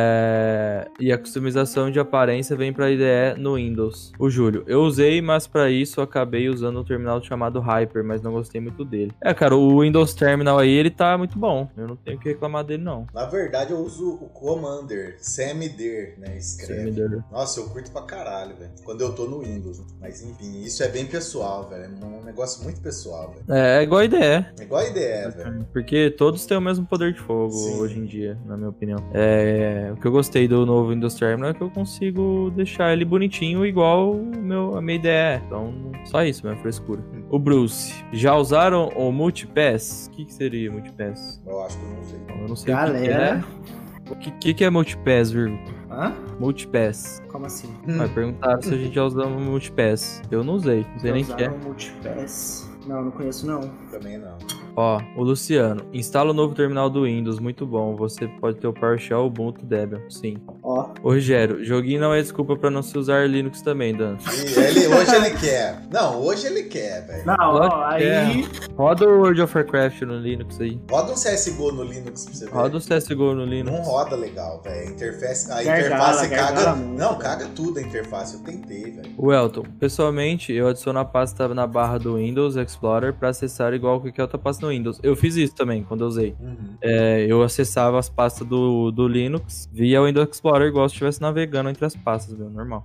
E a customização de aparência vem pra IDE no Windows. O Júlio, eu usei, mas pra isso eu acabei usando um terminal chamado Hyper, mas não gostei muito dele. Cara, o Windows Terminal aí, ele tá muito bom. Eu não tenho o que reclamar dele, não. Na verdade, eu uso o Commander, CMD, né? Escreve. CMD. Nossa, eu curto pra caralho, velho. Quando eu tô no Windows. Mas enfim, isso é bem pessoal, velho. É um negócio muito pessoal, velho. É igual a IDE. É igual a ideia, velho. Porque todos têm o mesmo poder de fogo. Sim. Hoje em dia, na minha opinião. O que eu gostei do novo Windows Terminal é que eu consigo deixar ele bonitinho igual a minha ideia é. Então, só isso, minha frescura. O Bruce, já usaram o Multipass? O que seria Multipass? Eu acho que eu não sei. Eu não sei Galera. o que é Multipass, Virgo? Hã? Multipass. Como assim? Vai perguntar se a gente já usou Multipass. Eu não usei, não sei nem o que é. Usaram Multipass? Não conheço não. Também não. Ó, o Luciano, instala o novo terminal do Windows, muito bom. Você pode ter o PowerShell, Ubuntu, Debian, sim. Ó. O Rogério, joguinho não é desculpa pra não se usar Linux também, Dan. E hoje ele quer. Não, hoje ele quer, velho. Não, ó, aí... Roda o World of Warcraft no Linux aí. Roda um CSGO no Linux pra você ver. Roda o CSGO no Linux. Não roda legal, velho. A interface Gargala caga. muito, Não, velho. caga tudo a interface. Eu tentei, velho. O Elton, pessoalmente, eu adiciono a pasta na barra do Windows Explorer pra acessar igual qualquer outra pasta no Windows. Eu fiz isso também, quando eu usei. Eu acessava as pastas do Linux via o Windows Explorer igual se estivesse navegando entre as pastas, meu, normal.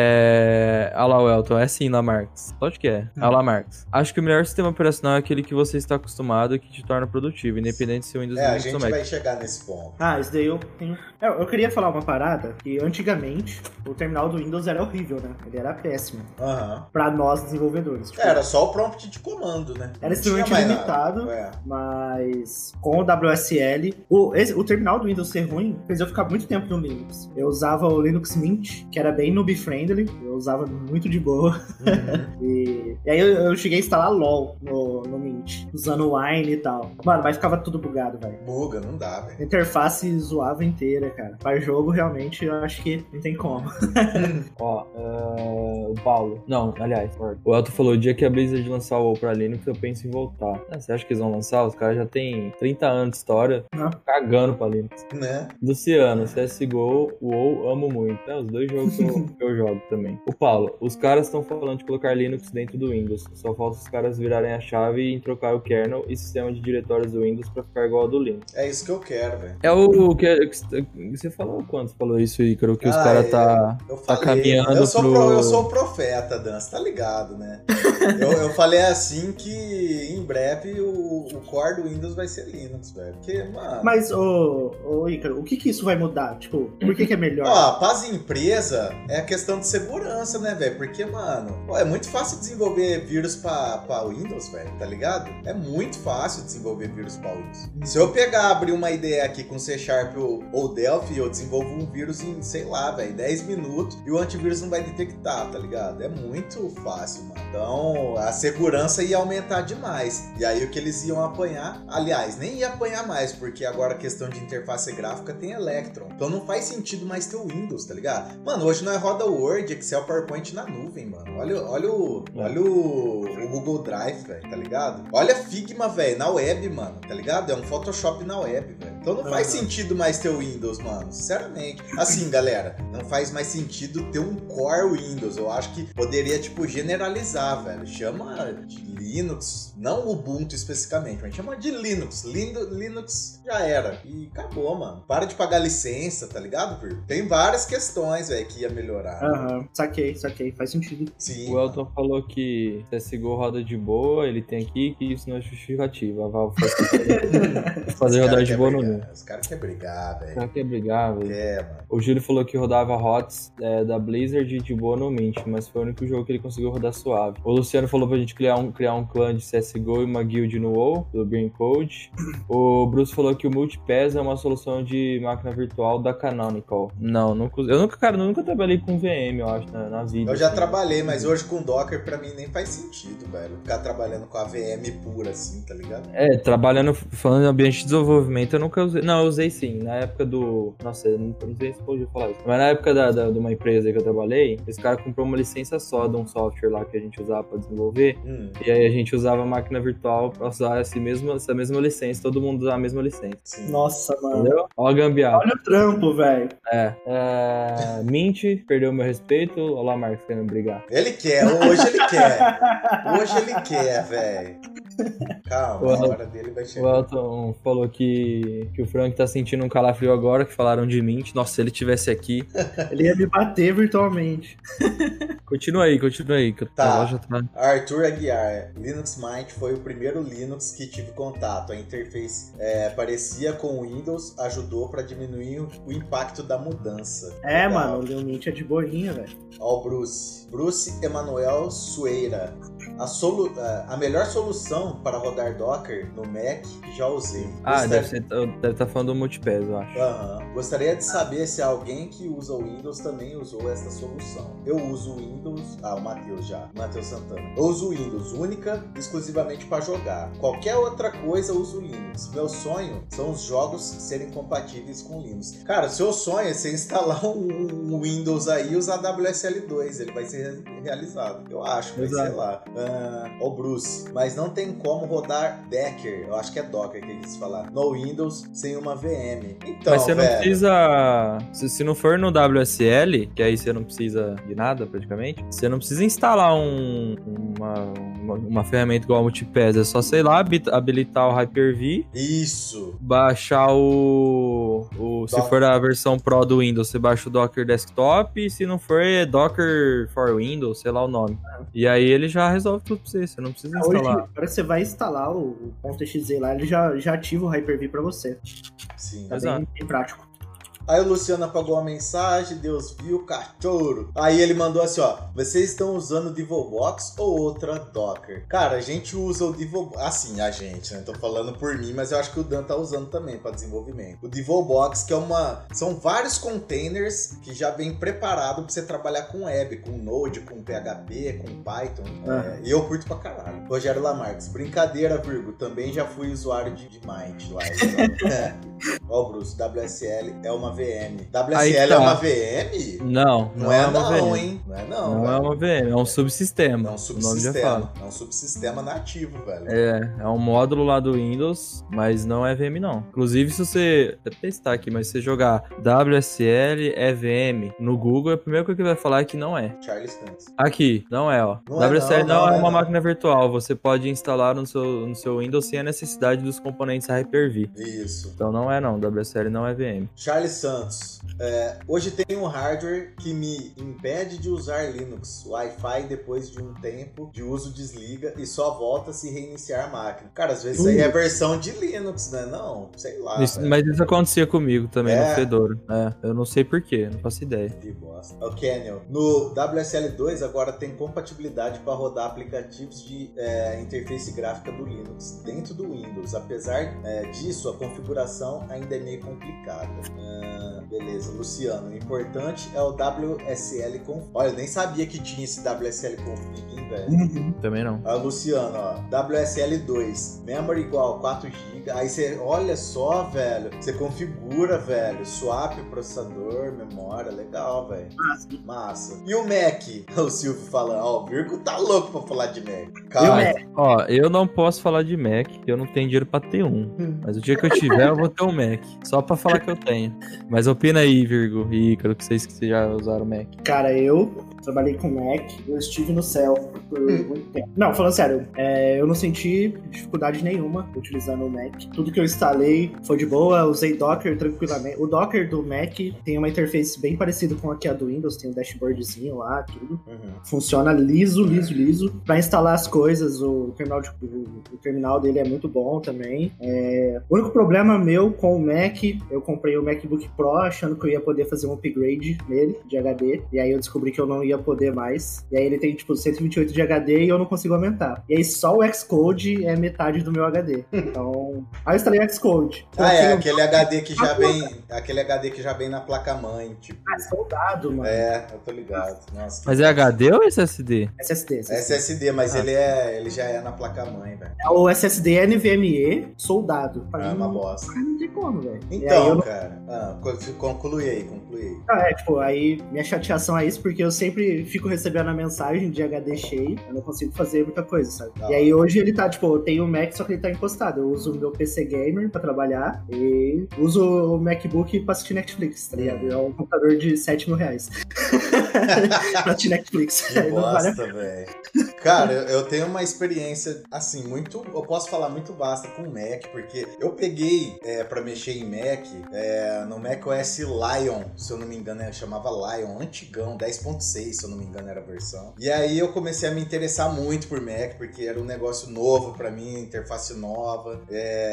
Olha lá o Elton, é sim, Lamarcus. Lógico que é. Olha lá, Marcos. Acho que o melhor sistema operacional é aquele que você está acostumado e que te torna produtivo, independente se o Windows A Linux gente ou Mac. vai chegar nesse ponto. isso daí eu tenho... Eu queria falar uma parada, que antigamente o terminal do Windows era horrível, né? Ele era péssimo. Aham. Pra nós, desenvolvedores. Tipo, Era só o prompt de comando, né? Era Não extremamente tinha mais limitado, nada. mas com o WSL, o terminal do Windows ser ruim fez eu ficar muito tempo no Linux. Eu usava o Linux Mint, que era bem noob-friendly, eu usava muito de boa. E aí eu cheguei a instalar LOL no Mint, usando o Wine e tal. Mano, mas ficava tudo bugado, velho. Buga, não dá, A velho. interface zoava inteira, cara. Para jogo, realmente, eu acho que não tem como. Ó, o Paulo. Não, aliás, o Elton falou: o dia que a Blizzard lançar o WoW pra Linux, eu penso em voltar. Você acha que eles vão lançar? Os caras já têm 30 anos de história Não. cagando pra Linux. Né? Luciano, CSGO, WoW, amo muito. Os dois jogos que eu jogo também. O Paulo, os caras estão falando de colocar Linux dentro do Windows. Só falta os caras virarem a chave e trocar o kernel e sistema de diretórios do Windows pra ficar igual ao do Linux. É isso que eu quero, velho. É o que você falou quando você falou isso, Ícaro, que os caras Eu tá falei, caminhando eu sou pro... eu sou o profeta, Dan, você tá ligado, né? eu falei assim que em breve o core do Windows vai ser Linux, velho. Porque, mano... Mas, ô Ícaro, o que isso vai mudar? Tipo, por que é melhor? Ó, paz em empresa é a questão de segurança, né, velho? Porque, mano, é muito fácil desenvolver vírus pra Windows, velho, tá ligado? É muito fácil desenvolver vírus pra Windows. Se eu abrir uma ideia aqui com C# ou Delphi, eu desenvolvo um vírus em, sei lá, velho, 10 minutos e o antivírus não vai detectar, tá ligado? É muito fácil, mano. Então, a segurança ia aumentar demais. E aí, o que eles iam apanhar, aliás, nem ia apanhar mais, porque agora a questão de interface gráfica tem Electron. Então, não faz sentido mais ter o Windows, tá ligado? Mano, hoje nós roda Word, Excel, PowerPoint na nuvem, mano. Olha o Google Drive, velho, tá ligado? Olha Figma, velho, na web, mano, tá ligado? É um Photoshop na web, velho. Então não faz sentido mais ter o Windows, mano, sinceramente. Assim, galera, não faz mais sentido ter um core Windows. Eu acho que poderia, tipo, generalizar, velho. Chama de Linux, não Ubuntu especificamente, mas chama de Linux. Linux já era. E acabou, mano. Para de pagar licença, tá ligado, Vir? Tem várias questões, velho, que ia melhorar. Aham, saquei, faz sentido. Sim. O Elton falou que CSGO roda de boa, ele tem aqui, que isso não é justificativa. A Valve faz fazer rodar de boa no como. Os caras querem brigar, O velho. cara quer brigar, velho. Mano. O Júlio falou que rodava HOTS da Blizzard de boa no Mint, mas foi o único jogo que ele conseguiu rodar suave. O Luciano falou pra gente criar um clã de CSGO e uma guild no WoW, do Green Code. O Bruce falou que o Multipass é uma solução de máquina virtual da Canonical. Não, eu nunca trabalhei com VM, eu acho, na vida. Eu já assim. trabalhei, mas hoje com Docker pra mim nem faz sentido, velho. Ficar trabalhando com a VM pura assim, tá ligado? Falando em ambiente de desenvolvimento, eu nunca usei. Não, eu usei sim. Na época do. Nossa, eu não sei se pode falar isso. Mas na época de uma empresa que eu trabalhei, esse cara comprou uma licença só de um software lá que a gente usava pra desenvolver. E aí a gente usava a máquina virtual pra usar essa mesma licença. Todo mundo usava a mesma licença. Sim. Nossa, mano. Entendeu? Olha a gambiarra. Olha o trampo, velho. Mint, perdeu meu respeito. Olha lá, Marcos querendo brigar. Ele quer, hoje ele quer. Hoje ele quer, velho. Calma, a hora dele vai O chegar. Elton falou que o Frank tá sentindo um calafrio agora, que falaram de Mint. Nossa, se ele tivesse aqui. Ele ia me bater virtualmente. Continua aí, que Tá. a loja tá. Arthur Aguiar, Linux Mint foi o primeiro Linux que tive contato. A interface parecia com o Windows, ajudou para diminuir o impacto da mudança. É, Legal. mano, o Leonint é de boinha, velho. Ó o Bruce Emanuel Sueira. A melhor solução para rodar Docker no Mac que já usei. Deve estar falando do Multipass, eu acho. Gostaria de saber se alguém que usa o Windows também usou essa solução. Eu uso o Windows... o Matheus Santana. Eu uso o Windows única, exclusivamente para jogar. Qualquer outra coisa eu uso o Linux. Meu sonho são os jogos serem compatíveis com o Linux. Cara, o seu sonho é você instalar um Windows aí e usar WSL2. Ele vai ser realizado. Eu acho, mas sei lá. O Bruce. Mas não tem como rodar Docker. Eu acho que é Docker que eles falaram. No Windows sem uma VM. Então, mas você não velho, precisa... Se não for no WSL, que aí você não precisa de nada, praticamente, você não precisa instalar uma ferramenta igual a Multipass. É só, sei lá, habilitar o Hyper-V. Isso. Baixar se for a versão Pro do Windows, você baixa o Docker Desktop. E se não for, é Docker for Windows, sei lá o nome. E aí ele já resolve tudo pra você. Você não precisa instalar. Hoje, para você vai instalar o .exe lá, ele já ativa o Hyper-V pra você. Sim. Tá bem prático. Aí o Luciano apagou a mensagem, Deus viu, cachorro. Aí ele mandou assim, ó, vocês estão usando o Divobox ou outra Docker? Cara, a gente usa o Divobox, assim, a gente, né? Tô falando por mim, mas eu acho que o Dan tá usando também para desenvolvimento. O Divobox, que são vários containers que já vem preparado para você trabalhar com web, com Node, com PHP, com Python. E eu curto pra caralho. Rogério Lamarques, brincadeira, Virgo, também já fui usuário de Mint lá. Ó, Bruce, WSL é uma VM. WSL é uma VM? Não é uma VM. Hein? Não é uma VM, é um subsistema. É um subsistema. O nome já fala. É um subsistema nativo, velho. É um módulo lá do Windows, mas não é VM não. Inclusive, se você até testar aqui, mas se você jogar WSL EVM no Google, a primeira coisa que vai falar é que não é. Charles Pence. Aqui, não é, ó. WSL não é uma máquina virtual. Você pode instalar no seu Windows sem a necessidade dos componentes Hyper-V. Isso. Então não é não, WSL não é VM. Charles Santos. Hoje tem um hardware que me impede de usar Linux. O Wi-Fi, depois de um tempo de uso, desliga e só volta se reiniciar a máquina. Cara, às vezes isso aí é versão de Linux, né? Não, sei lá. Mas isso acontecia comigo também no Fedora. Eu não sei porquê, não faço ideia. Que bosta. O Canyon. No WSL2 agora tem compatibilidade para rodar aplicativos de interface gráfica do Linux dentro do Windows. Apesar disso, a configuração ainda é meio complicada. Beleza, Luciano. O importante é o WSL Config. Olha, eu nem sabia que tinha esse WSL Config, hein, velho? Também não. Luciano, ó. WSL2. Memory igual 4 GB. Aí você, olha só, velho. Você configura, velho. Swap, processador, memória. Legal, velho. Massa. E o Mac? O Silvio falando. Ó, o Virgo tá louco pra falar de Mac. Cara, ó, eu não posso falar de Mac, porque eu não tenho dinheiro pra ter um. Mas o dia que eu tiver, eu vou ter um Mac. Só pra falar que eu tenho. Mas opina aí, Virgo e Ícaro, que vocês já usaram Mac. Cara, eu trabalhei com Mac, eu estive no céu por muito tempo. Não, falando sério, eu não senti dificuldade nenhuma utilizando o Mac. Tudo que eu instalei foi de boa, usei Docker tranquilamente. O Docker do Mac tem uma interface bem parecida com a que é a do Windows, tem um dashboardzinho lá, tudo. Funciona liso. Pra instalar as coisas, o terminal dele é muito bom também. O único problema meu com o Mac, eu comprei o MacBook Pro achando que eu ia poder fazer um upgrade nele, de HD, e aí eu descobri que eu não ia poder mais. E aí ele tem, tipo, 128 de HD e eu não consigo aumentar. E aí só o Xcode é metade do meu HD. Então, aí eu instalei o Xcode. Aquele HD que já vem... Aquele HD que já vem na placa-mãe, tipo... soldado, mano. Eu tô ligado. Nossa, mas é HD ou SSD? SSD, mas ele já é na placa-mãe, velho. O SSD é NVMe soldado. É uma bosta. Não tem como, velho. Então, cara, conclui aí. Aí minha chateação é isso, porque eu sempre fico recebendo a mensagem de HD cheio, eu não consigo fazer muita coisa, sabe? E aí hoje ele tá, tipo, eu tenho o Mac, só que ele tá encostado. Eu uso o meu PC Gamer pra trabalhar e uso o MacBook pra assistir Netflix, tá ligado? É um computador de R$7.000 pra assistir Netflix. Que bosta, velho. Cara, eu tenho uma experiência, assim, eu posso falar muito basta com o Mac, porque eu peguei pra mexer em Mac, no macOS Lion, se eu não me engano, chamava Lion, antigão, 10.6, se eu não me engano era a versão. E aí eu comecei a me interessar muito por Mac, porque era um negócio novo pra mim, interface nova.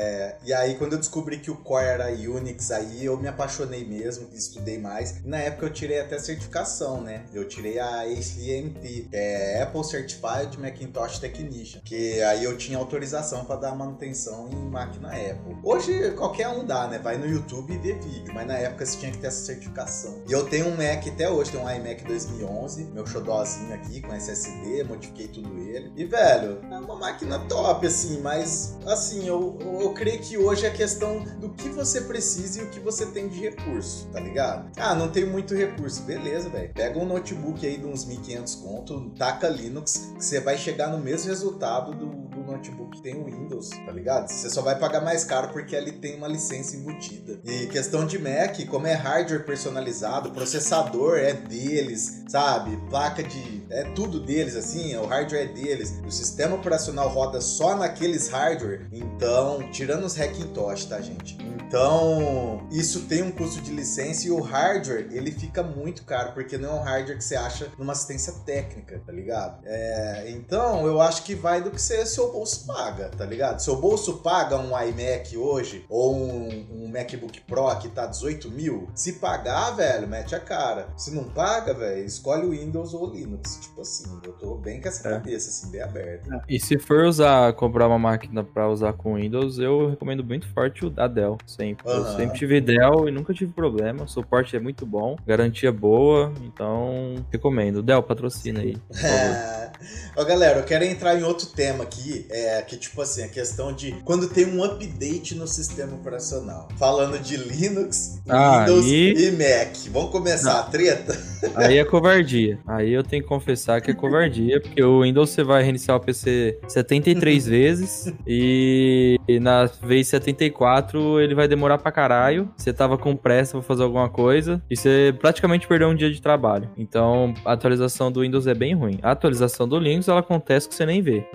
E aí quando eu descobri que o Core era Unix, aí eu me apaixonei mesmo, estudei mais. E na época eu tirei até certificação, né? Eu tirei a ACMP, que é Apple Certified Macintosh Technician, que aí eu tinha autorização pra dar manutenção em máquina Apple. Hoje qualquer um dá, né? Vai no YouTube e vê vídeo, mas na época você tinha que ter essa certificação. E eu tenho um Mac até hoje, tenho um iMac 2011, meu xodózinho aqui com SSD, modifiquei tudo ele. E, velho, é uma máquina top, assim, mas, assim, eu creio que hoje é questão do que você precisa e o que você tem de recurso, tá ligado? Não tenho muito recurso, beleza, velho. Pega um notebook aí de uns 1.500 conto, taca Linux, que você vai chegar no mesmo resultado do notebook que tem o Windows, tá ligado? Você só vai pagar mais caro porque ali tem uma licença embutida. E questão de Mac, como é hardware personalizado, processador é deles, sabe? Placa de... é tudo deles, assim, o hardware é deles. O sistema operacional roda só naqueles hardware. Então, tirando os Hackintosh, tá, gente? Então, isso tem um custo de licença e o hardware, ele fica muito caro, porque não é um hardware que você acha numa assistência técnica, tá ligado? Então, eu acho que vai do que seu bolso paga, tá ligado? Seu bolso paga um iMac hoje, ou um MacBook Pro que tá 18 mil, se pagar, velho, mete a cara. Se não paga, velho, escolhe o Windows ou o Linux. Tipo assim, eu tô bem com essa cabeça, assim, bem aberta. E se for comprar uma máquina pra usar com Windows, eu recomendo muito forte o da Dell, sempre. Eu sempre tive Dell e nunca tive problema, o suporte é muito bom, garantia boa, então recomendo. Dell, patrocina aí. Ó, galera, eu quero entrar em outro tema aqui, que tipo assim, a questão de quando tem um update no sistema operacional. Falando de Linux, Windows e Mac. Vamos começar a treta? Aí é covardia. Aí eu tenho que confessar que é covardia, porque o Windows você vai reiniciar o PC 73 vezes e na vez 74 ele vai demorar pra caralho. Você tava com pressa pra fazer alguma coisa e você praticamente perdeu um dia de trabalho. Então a atualização do Windows é bem ruim. A atualização do Linux ela acontece que você nem vê.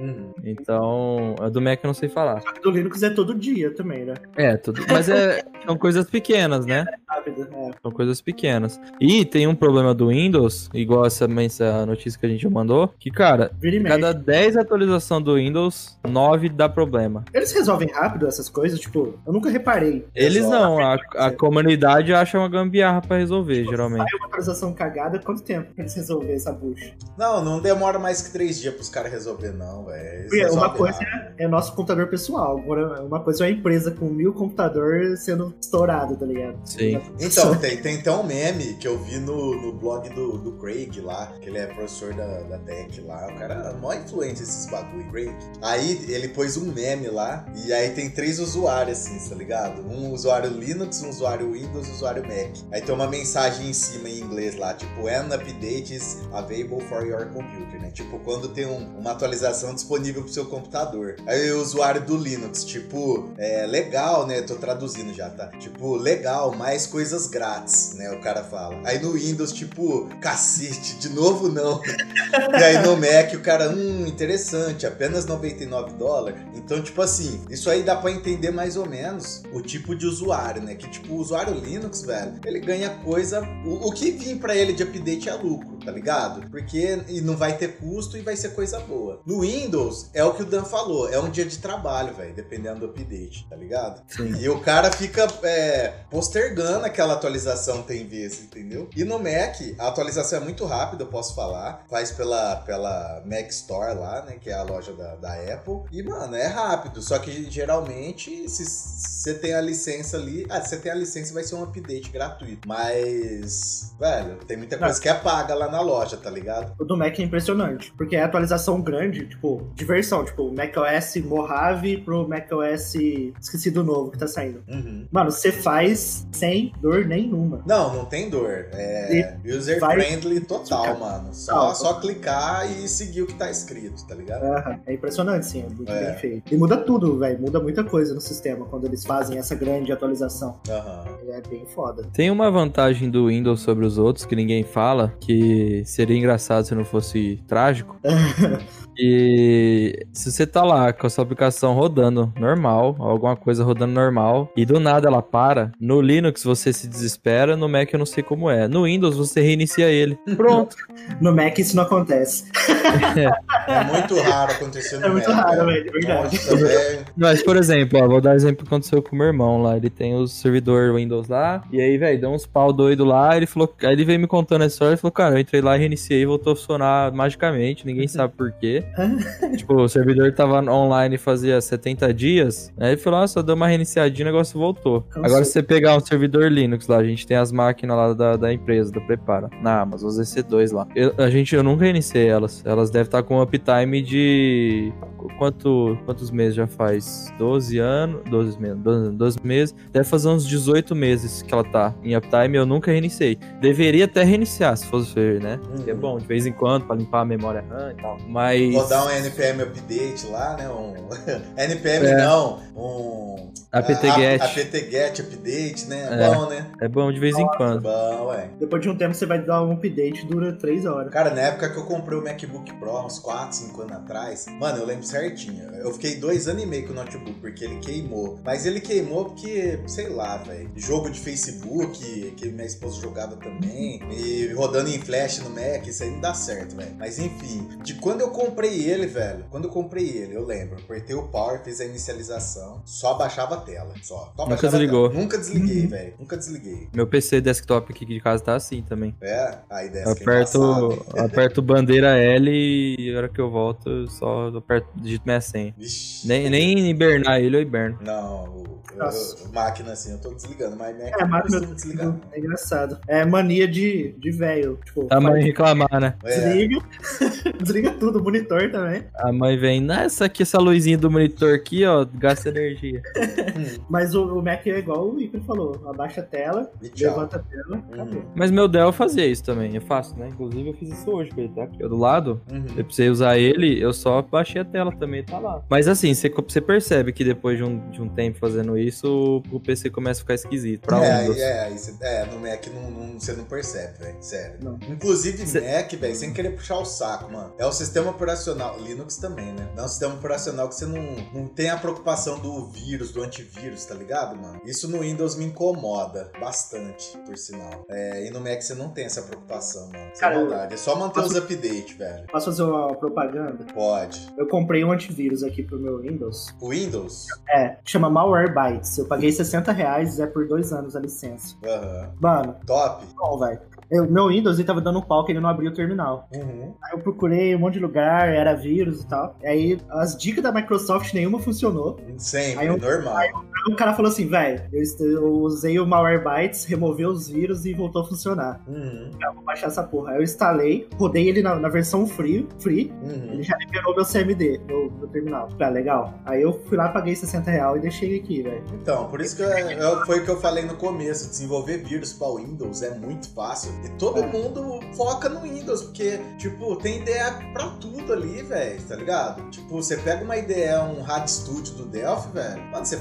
Então a do Mac eu não sei falar. A do Linux é todo dia também, né? Mas são coisas pequenas, né? Rápido, São coisas pequenas. E tem um problema do Windows, igual essa notícia que a gente já mandou, que, cara, cada 10 atualizações do Windows, 9 dá problema. Eles resolvem rápido essas coisas? Tipo, eu nunca reparei. Eles não, a comunidade acha uma gambiarra pra resolver, geralmente. Sai uma atualização cagada, quanto tempo pra eles resolverem essa bucha? Não demora mais que 3 dias pros caras resolver, não, velho. Uma coisa é nosso computador pessoal, agora uma coisa é uma empresa com 1000 computadores sendo estourado, tá ligado? Sim. Então, tem até um meme que eu vi no blog do Craig lá, que ele é professor da Tech lá, o cara é mó influente esses bagulho, Craig. Aí ele pôs um meme lá, e aí tem 3 usuários assim, tá ligado? Um usuário Linux, um usuário Windows e um usuário Mac. Aí tem uma mensagem em cima em inglês lá, tipo, an update is available for your computer, né? Tipo, quando tem uma atualização disponível pro seu computador. Aí o usuário do Linux, tipo, legal, né? Tô traduzindo já, tá? Tipo, legal, mais coisa coisas grátis, né? O cara fala. Aí no Windows, tipo, cacete, de novo não. E aí no Mac o cara, interessante, apenas $99. Então, tipo assim, isso aí dá pra entender mais ou menos o tipo de usuário, né? Que tipo, o usuário Linux, velho, ele ganha coisa... O que vir pra ele de update é lucro, tá ligado? Porque não vai ter custo e vai ser coisa boa. No Windows, é o que o Dan falou, é um dia de trabalho, velho, dependendo do update, tá ligado? Sim. E o cara fica postergando aquela atualização, tem vezes, entendeu? E no Mac, a atualização é muito rápida, eu posso falar. Faz pela Mac Store lá, né? Que é a loja da Apple. E, mano, é rápido. Só que, geralmente, se você tem a licença ali... se você tem a licença, vai ser um update gratuito. Mas, velho, tem muita coisa que é paga lá na loja, tá ligado? O do Mac é impressionante, porque é atualização grande, tipo, de versão. Tipo, macOS Mojave pro macOS... Esqueci do novo que tá saindo. Uhum. Mano, você faz sem dor nenhuma. Não tem dor. É user-friendly total, mano. Só clicar e seguir o que tá escrito, tá ligado? É impressionante, sim. É muito bem feito. E muda tudo, velho. Muda muita coisa no sistema quando eles fazem essa grande atualização. É bem foda. Tem uma vantagem do Windows sobre os outros que ninguém fala, que seria engraçado se não fosse trágico. E se você tá lá com a sua aplicação rodando normal, alguma coisa rodando normal, e do nada ela para, no Linux você se desespera, no Mac eu não sei como é. No Windows você reinicia ele. Pronto. No Mac isso não acontece. É muito raro acontecer no Mac. É muito raro, velho, de verdade. Mas, por exemplo, vou dar exemplo que aconteceu com o meu irmão lá. Ele tem o servidor Windows lá, e aí, velho, deu uns pau doido lá, ele falou, aí ele veio me contando a história, ele falou, cara, eu entrei lá, reiniciei e voltou a funcionar magicamente, ninguém sabe por quê. Tipo, o servidor tava online fazia 70 dias, aí ele falou, só deu uma reiniciadinha e o negócio voltou. Agora, se você pegar um servidor Linux lá, a gente tem as máquinas lá da empresa, da Prepara, na Amazon, as EC2 lá. Eu nunca reiniciei elas. Elas devem estar com um uptime de... Quantos meses já faz? 12 anos? 12 meses. Deve fazer uns 18 meses que ela tá em uptime, eu nunca reiniciei. Deveria até reiniciar, se fosse ver, né? Que é bom, de vez em quando, pra limpar a memória RAM e tal. Mas... Vou dar um NPM update lá, né? NPM não, apt-get. apt-get update, né? É bom, né? É bom de vez em quando. Bom, ué. Depois de um tempo você vai dar um update, dura 3 horas. Cara, na época que eu comprei o MacBook Pro, uns 4, 5 anos atrás, mano, eu lembro certinho. Eu fiquei 2 anos e meio com o notebook, porque ele queimou. Mas ele queimou porque, sei lá, velho, jogo de Facebook, que minha esposa jogava também, e rodando em flash no Mac, isso aí não dá certo, velho. Mas enfim, de quando eu comprei ele, velho, eu lembro, apertei o power, fiz a inicialização, só baixava a tela, só. Nunca desligou. Nunca desliguei, velho, nunca desliguei. Meu PC desktop aqui de casa tá assim também. A ideia é aperto bandeira L e a hora que eu volto, eu só aperto, digito minha senha. Vixe. Nem hibernar ele, eu hiberno. Não, máquina assim, eu tô desligando, mas Mac máquina não desligar. É engraçado. É mania de velho. Tipo, A mãe reclamar, né? Desliga. Desliga tudo, o monitor também. A mãe vem, essa luzinha do monitor aqui, ó, gasta energia. Mas o Mac é igual o Icaro falou. Abaixa a tela, levanta a tela, acabou. Mas meu Dell fazia isso também, é fácil, né? Inclusive eu fiz isso hoje, porque ele tá aqui do lado. Eu precisei usar ele, eu só baixei a tela também, tá lá. Mas assim, você percebe que depois de um tempo fazendo isso, o PC começa a ficar esquisito. Pra no Mac você não percebe, velho, sério. Não. Inclusive Mac, velho, sem querer puxar o saco, mano. É o sistema operacional, Linux também, né? É um sistema operacional que você não tem a preocupação do vírus, do antivírus, tá ligado, mano? Isso no Windows me incomoda bastante, por sinal. E no Mac você não tem essa preocupação, mano. Sem maldade. É só manter os updates, velho. Posso fazer uma propaganda? Pode. Eu comprei um antivírus aqui pro meu Windows. O Windows? Chama Malwarebytes. Eu paguei R$60, é por 2 anos a licença. Mano. Top. Bom, velho. Meu Windows ele tava dando um pau que ele não abria o terminal. Aí eu procurei um monte de lugar, era vírus e tal. Aí as dicas da Microsoft nenhuma funcionou. Sempre, normal. Aí o cara falou assim, velho, eu usei o Malwarebytes, removeu os vírus e voltou a funcionar. Eu vou baixar essa porra. Aí eu instalei, rodei ele na versão free. Ele já liberou meu CMD, meu terminal. Legal. Aí eu fui lá, paguei R$60 e deixei aqui, velho. Então, por isso que foi o que eu falei no começo. Desenvolver vírus pra Windows é muito fácil. E todo mundo foca no Windows, porque, tipo, tem ideia pra tudo ali, velho, tá ligado? Tipo, você pega uma ideia, um RAD Studio do Delphi, velho, mano, você faz um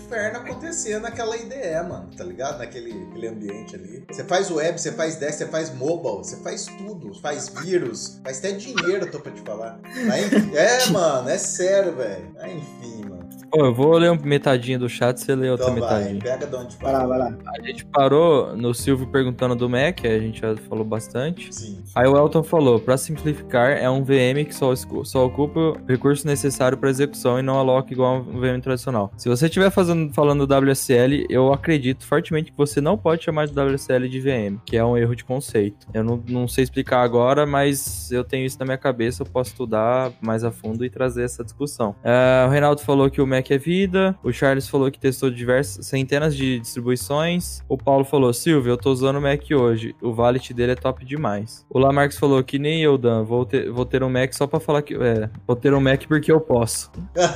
inferno acontecer naquela IDE, mano, tá ligado? Naquele ambiente ali. Você faz web, você faz desk, você faz mobile, você faz tudo, faz vírus, faz até dinheiro, eu tô pra te falar. Mano, é sério, velho. Enfim, mano. Pô, eu vou ler uma metadinha do chat, você lê outra Então metadinha. pega de onde Vai lá. A gente parou no Silvio perguntando do Mac, a gente já falou bastante. Sim. Aí o Elton falou, pra simplificar, é um VM que só ocupa o recurso necessário para execução e não aloca igual a um VM tradicional. Se você estiver falando WSL, eu acredito fortemente que você não pode chamar de WSL de VM, que é um erro de conceito. Eu não sei explicar agora, mas eu tenho isso na minha cabeça, eu posso estudar mais a fundo e trazer essa discussão. O Reinaldo falou que o Mac é vida, o Charles falou que testou centenas de distribuições, o Paulo falou, Silvio, eu tô usando o Mac hoje, o Valet dele é top demais. O Lamarcus falou que nem eu, Dan, vou ter um Mac só pra falar que... vou ter um Mac porque eu posso.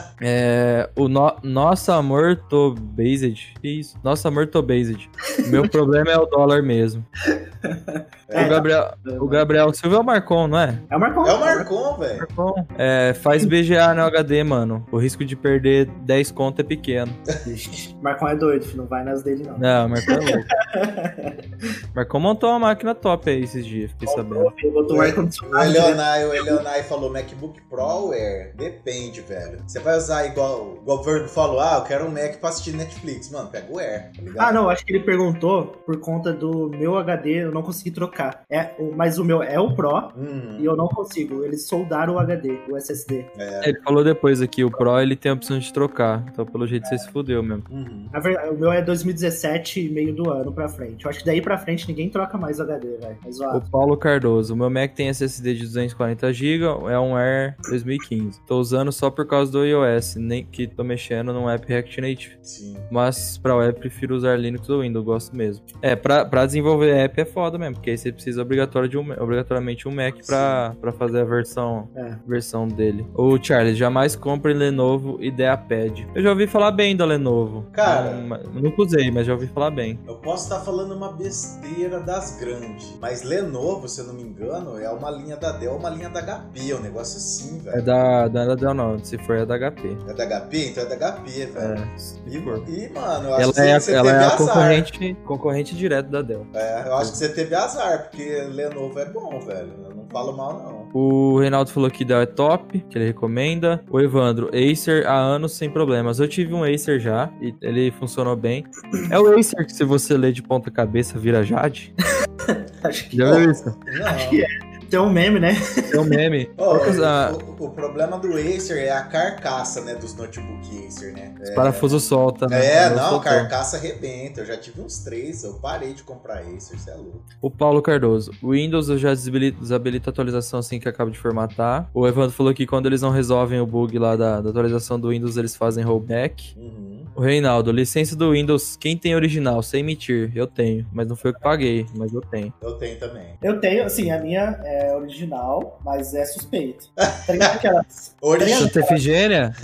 Nossa, amor, tô based. Que isso? Nossa, amor, tô based. Meu problema é o dólar mesmo. O Gabriel Silva é o Marcon, não é? É o Marcon. É o Marcon, velho. Faz BGA no HD, mano. O risco de perder 10 conto é pequeno. Marcon é doido, filho. Não vai nas dele, não. Não, Marcon é louco. Marcon montou uma máquina top aí esses dias, fiquei sabendo. O Elionai falou MacBook Pro Air. Depende, velho. Você vai usar igual o Virgo falou, eu quero um Mac pra assistir Netflix. Mano, pega o Air, tá ligado? Não, acho que ele perguntou por conta do meu HD, eu não consegui trocar. Mas o meu é o Pro e eu não consigo. Eles soldaram o HD, o SSD. Ele falou depois aqui, o Pro ele tem a opção de trocar. Então, pelo jeito, você se fudeu mesmo. Na verdade, o meu é 2017, meio do ano pra frente. Eu acho que daí pra frente ninguém troca mais o HD, velho. O Paulo Cardoso, o meu Mac tem SSD de 240GB, é um Air 2015. Tô usando só por causa do iOS, nem que tô mexendo num app React Native. Sim. Mas pra web prefiro usar Linux ou Windows, gosto mesmo. Pra desenvolver app é foda mesmo, porque aí você precisa obrigatoriamente um Mac pra fazer a versão dele. O Charles, jamais compre Lenovo IdeaPad. Eu já ouvi falar bem da Lenovo. Cara, nunca usei, mas já ouvi falar bem. Eu posso estar falando uma besteira das grandes, mas Lenovo, se eu não me engano, é uma linha da Dell, uma linha da HP, é um negócio assim, velho. É da Dell não, se for é da HP. É da HP? Então é da HP, velho. Mano, eu acho ela que você ela teve é azar. concorrente direto da Dell. Eu acho que você teve azar, porque Lenovo é bom, velho. Eu não falo mal, não. O Reinaldo falou que Dell é top, que ele recomenda. O Evandro, Acer há anos sem problemas. Eu tive um Acer já e ele funcionou bem. É o Acer que se você ler de ponta cabeça vira Jade? Acho que já viu isso? Não. Acho que é. Tem um meme, né? Tem um meme. O problema do Acer é a carcaça, né, dos notebook Acer, né? Os parafusos soltam, né? A carcaça arrebenta. Eu já tive uns 3, eu parei de comprar Acer, você é louco. O Paulo Cardoso, o Windows eu já desabilito a atualização assim que acaba de formatar. O Evandro falou que quando eles não resolvem o bug lá da atualização do Windows, eles fazem rollback. O Reinaldo, licença do Windows, quem tem original, sem emitir? Eu tenho, mas não foi eu que paguei, mas eu tenho. Eu tenho também. Eu tenho, assim, a minha é original, mas é suspeito. Tá ligado aquelas... Santa Efigênia?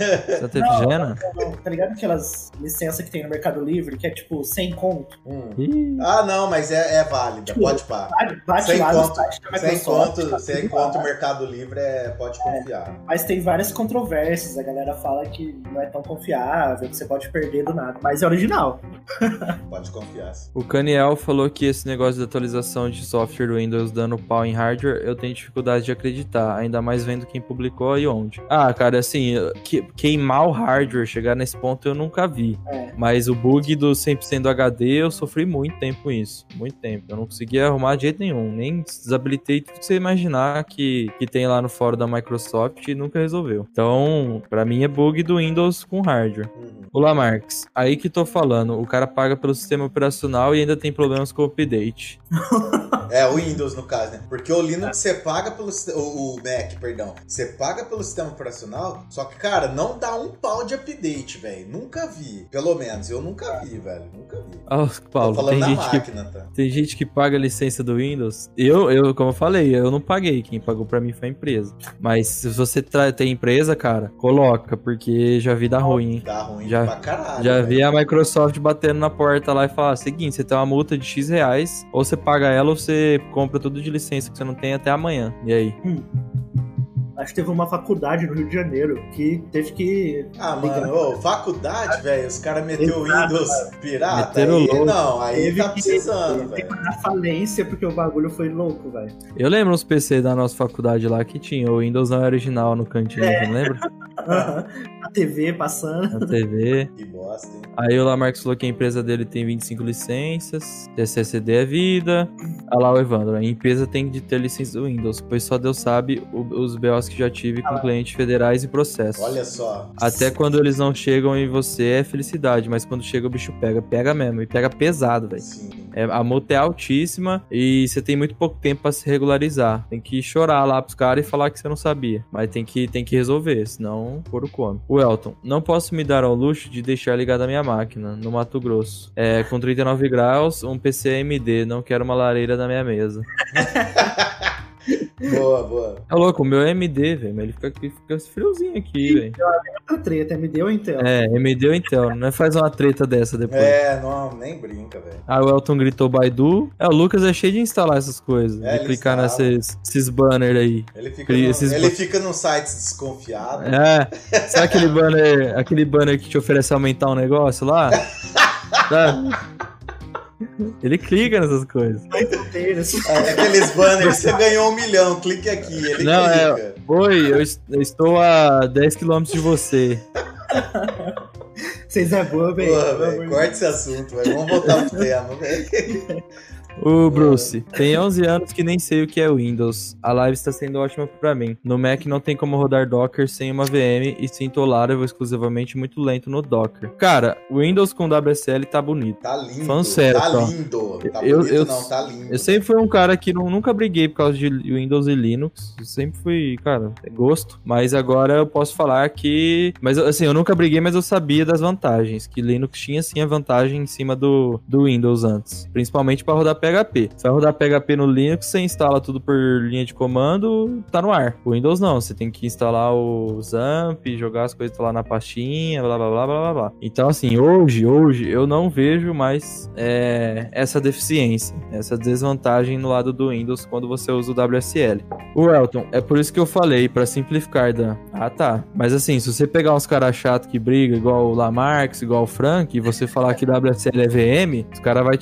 Não, tá ligado aquelas licenças que tem no Mercado Livre, que é tipo 100 conto? Não, mas é válida, tipo, pode pá. Bate lá no site da Microsoft. Sem conto o Mercado Livre pode confiar. Mas tem várias controvérsias, a galera fala que não é tão confiável, que você pode perder do nada, mas é original. Pode confiar. O Caniel falou que esse negócio de atualização de software do Windows dando pau em hardware, eu tenho dificuldade de acreditar, ainda mais vendo quem publicou e onde. Cara, assim, queimar o hardware, chegar nesse ponto eu nunca vi. Mas o bug do 100% do HD, eu sofri muito tempo com isso. Muito tempo. Eu não conseguia arrumar de jeito nenhum. Nem desabilitei tudo que você imaginar que tem lá no fórum da Microsoft e nunca resolveu. Então, pra mim é bug do Windows com hardware. O Lamarx, aí que tô falando, o cara paga pelo sistema operacional e ainda tem problemas com o update. O Windows no caso, né? Porque o Linux você paga pelo... O Mac, perdão. Você paga pelo sistema operacional, só que, cara, não dá um pau de update, velho. Nunca vi. Pelo menos, eu nunca vi, velho. Nunca vi. Paulo, tô falando máquina, tá? Tem gente que paga a licença do Windows. Eu, como eu falei, eu não paguei. Quem pagou pra mim foi a empresa. Mas se você tem empresa, cara, coloca, porque já vi dar ruim, hein? Dá ruim pra caralho. Já vi a Microsoft batendo na porta lá e falar, seguinte, você tem uma multa de X reais, ou você paga ela ou você compra tudo de licença que você não tem até amanhã. E aí? Acho que teve uma faculdade no Rio de Janeiro que teve que... Ah, mano, faculdade, velho, os caras meteu o Exato, Windows pirata, Meteram aí louco. não, aí Teve tá que- precisando, teve que velho. dar falência porque o bagulho foi louco, velho. Eu lembro uns PC da nossa faculdade lá que tinha. O Windows não era original no cantinho, não lembra? A TV passando. Na TV. Que bosta, hein? Aí o Lamarcus falou que a empresa dele tem 25 licenças, TCCD é vida. Olha lá o Evandro, a empresa tem de ter licença do Windows, pois só Deus sabe os BOs que já tive com clientes federais e processos. Olha só. Até quando eles não chegam em você é felicidade, mas quando chega o bicho pega. Pega mesmo, e pega pesado, velho. Sim. A multa é altíssima e você tem muito pouco tempo pra se regularizar. Tem que chorar lá pros caras e falar que você não sabia. Mas tem que resolver, senão o couro come. O Elton, não posso me dar ao luxo de deixar ligada a minha máquina, no Mato Grosso. Com 39 graus, um PC AMD, não quero uma lareira na minha mesa. Boa, boa. É louco, o meu é AMD, velho, mas ele fica friozinho aqui, velho. Outra treta, me deu então. AMD ou Intel, não é faz uma treta dessa depois. Não, nem brinca, velho. Aí o Elton gritou Baidu. O Lucas é cheio de instalar essas coisas. Ele de clicar instala. nesses banners aí. Ele fica, Cria esses ele fica num site desconfiado. Sabe aquele banner que te oferece aumentar um negócio lá? Sabe? Ele clica nessas coisas. Aqueles banners, você ganhou 1 milhão, clique aqui, ele Não, clica. Oi, eu estou a 10 km de você. Vocês é boa, velho. Porra, velho, corta esse assunto, velho. Vamos voltar pro tema, velho. O Bruce, tem 11 anos que nem sei o que é Windows. A live está sendo ótima pra mim. No Mac não tem como rodar Docker sem uma VM e sinto Laravel exclusivamente muito lento no Docker. Cara, o Windows com WSL tá bonito. Tá lindo, Falando sério, tá só. lindo. Tá Eu- bonito eu- não, tá lindo. Eu sempre fui um cara que nunca briguei por causa de Windows e Linux. Eu sempre fui, cara, é gosto. Mas agora eu posso falar que... Mas assim, eu nunca briguei, mas eu sabia das vantagens. Que Linux tinha sim a vantagem em cima do Windows antes. Principalmente pra rodar PHP. Se vai rodar PHP no Linux, você instala tudo por linha de comando, tá no ar. O Windows não, você tem que instalar o XAMPP, jogar as coisas lá na pastinha, blá blá blá blá blá blá. Então assim, hoje eu não vejo mais essa deficiência, essa desvantagem no lado do Windows quando você usa o WSL. O Elton, é por isso que eu falei, pra simplificar, Dan. Ah tá, mas assim, se você pegar uns caras chatos que brigam, igual o Lamarcus, igual o Frank, e você falar que WSL é VM, os caras vão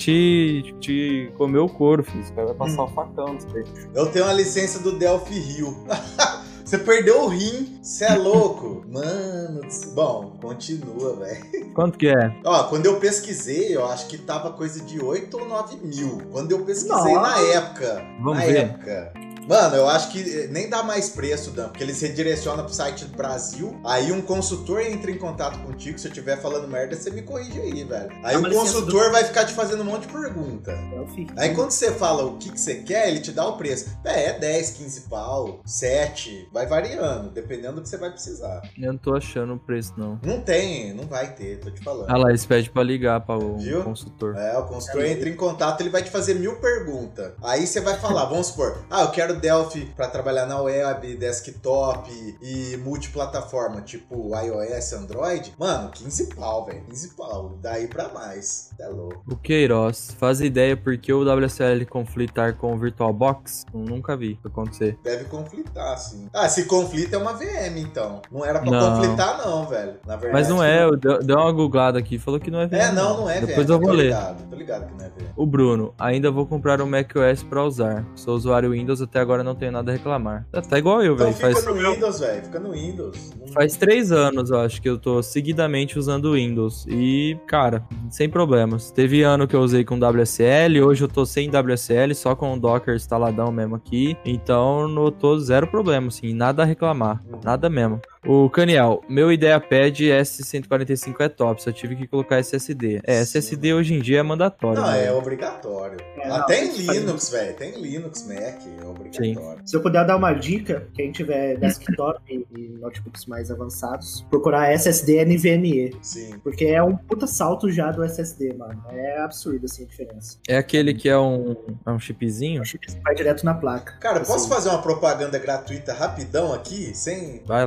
te comer o couro, filho. Os caras vai passar o facão no peito. Eu tenho uma licença do Delphi Rio. Você perdeu o rim, você é louco. Mano, bom, continua, velho. Quanto que é? Ó, quando eu pesquisei, eu acho que tava coisa de 8 ou 9 mil. Quando eu pesquisei Nossa. na época. Vamos na ver. época. Mano, eu acho que nem dá mais preço, Dan, porque eles redirecionam pro site do Brasil, aí um consultor entra em contato contigo, se eu estiver falando merda, você me corrige aí, velho. Aí É o uma licença consultor vai ficar te fazendo um monte de pergunta. Delphi. Aí quando você fala o que você quer, ele te dá o preço. É 10, 15 pau, 7, vai variando, dependendo do que você vai precisar. Eu não tô achando o preço, não. Não tem, não vai ter, tô te falando. Ah lá, eles pedem pra ligar para o Viu? consultor. O consultor entra em contato, ele vai te fazer 1000 perguntas. Aí você vai falar, vamos supor, eu quero Delphi pra trabalhar na web, desktop e multiplataforma, tipo iOS, Android. Mano, 15 pau, velho, 15 pau. Daí pra mais, é louco. O Queiroz, faz ideia porque o WSL conflitar com o VirtualBox? Eu nunca vi isso acontecer. Deve conflitar, sim. Se conflita é uma VM, então. Não era pra Não. conflitar, não, velho. Na verdade, Mas não é, eu dei uma googlada aqui, falou que não é VM. não é Depois VM. eu vou ler. Tô ligado que não é VM. O Bruno, ainda vou comprar um macOS pra usar. Sou usuário Windows, até agora não tenho nada a reclamar. Tá igual eu, Então velho. fica no Windows, velho. Fica no Windows. Faz 3 anos, eu acho, que eu tô seguidamente usando o Windows. E, cara, sem problemas. Teve ano que eu usei com WSL, hoje eu tô sem WSL, só com o Docker instaladão mesmo aqui. Então, eu tô zero problema, assim, nada a reclamar. Nada mesmo. O Caniel, meu IdeaPad S145 é top, só tive que colocar SSD. SSD hoje em dia é mandatório. Não, né? é obrigatório. Até em Linux, velho. Tem Linux, Mac, é obrigatório. Se eu puder dar uma dica, quem tiver desktop e notebooks mais avançados, procurar SSD NVMe. Sim. Porque é um puta salto já do SSD, mano. É absurdo, assim, a diferença. É aquele que é um chipzinho? O chip vai direto na placa. Cara, Assim. posso fazer uma propaganda gratuita rapidão aqui? Sem... Vai lá. Rápido?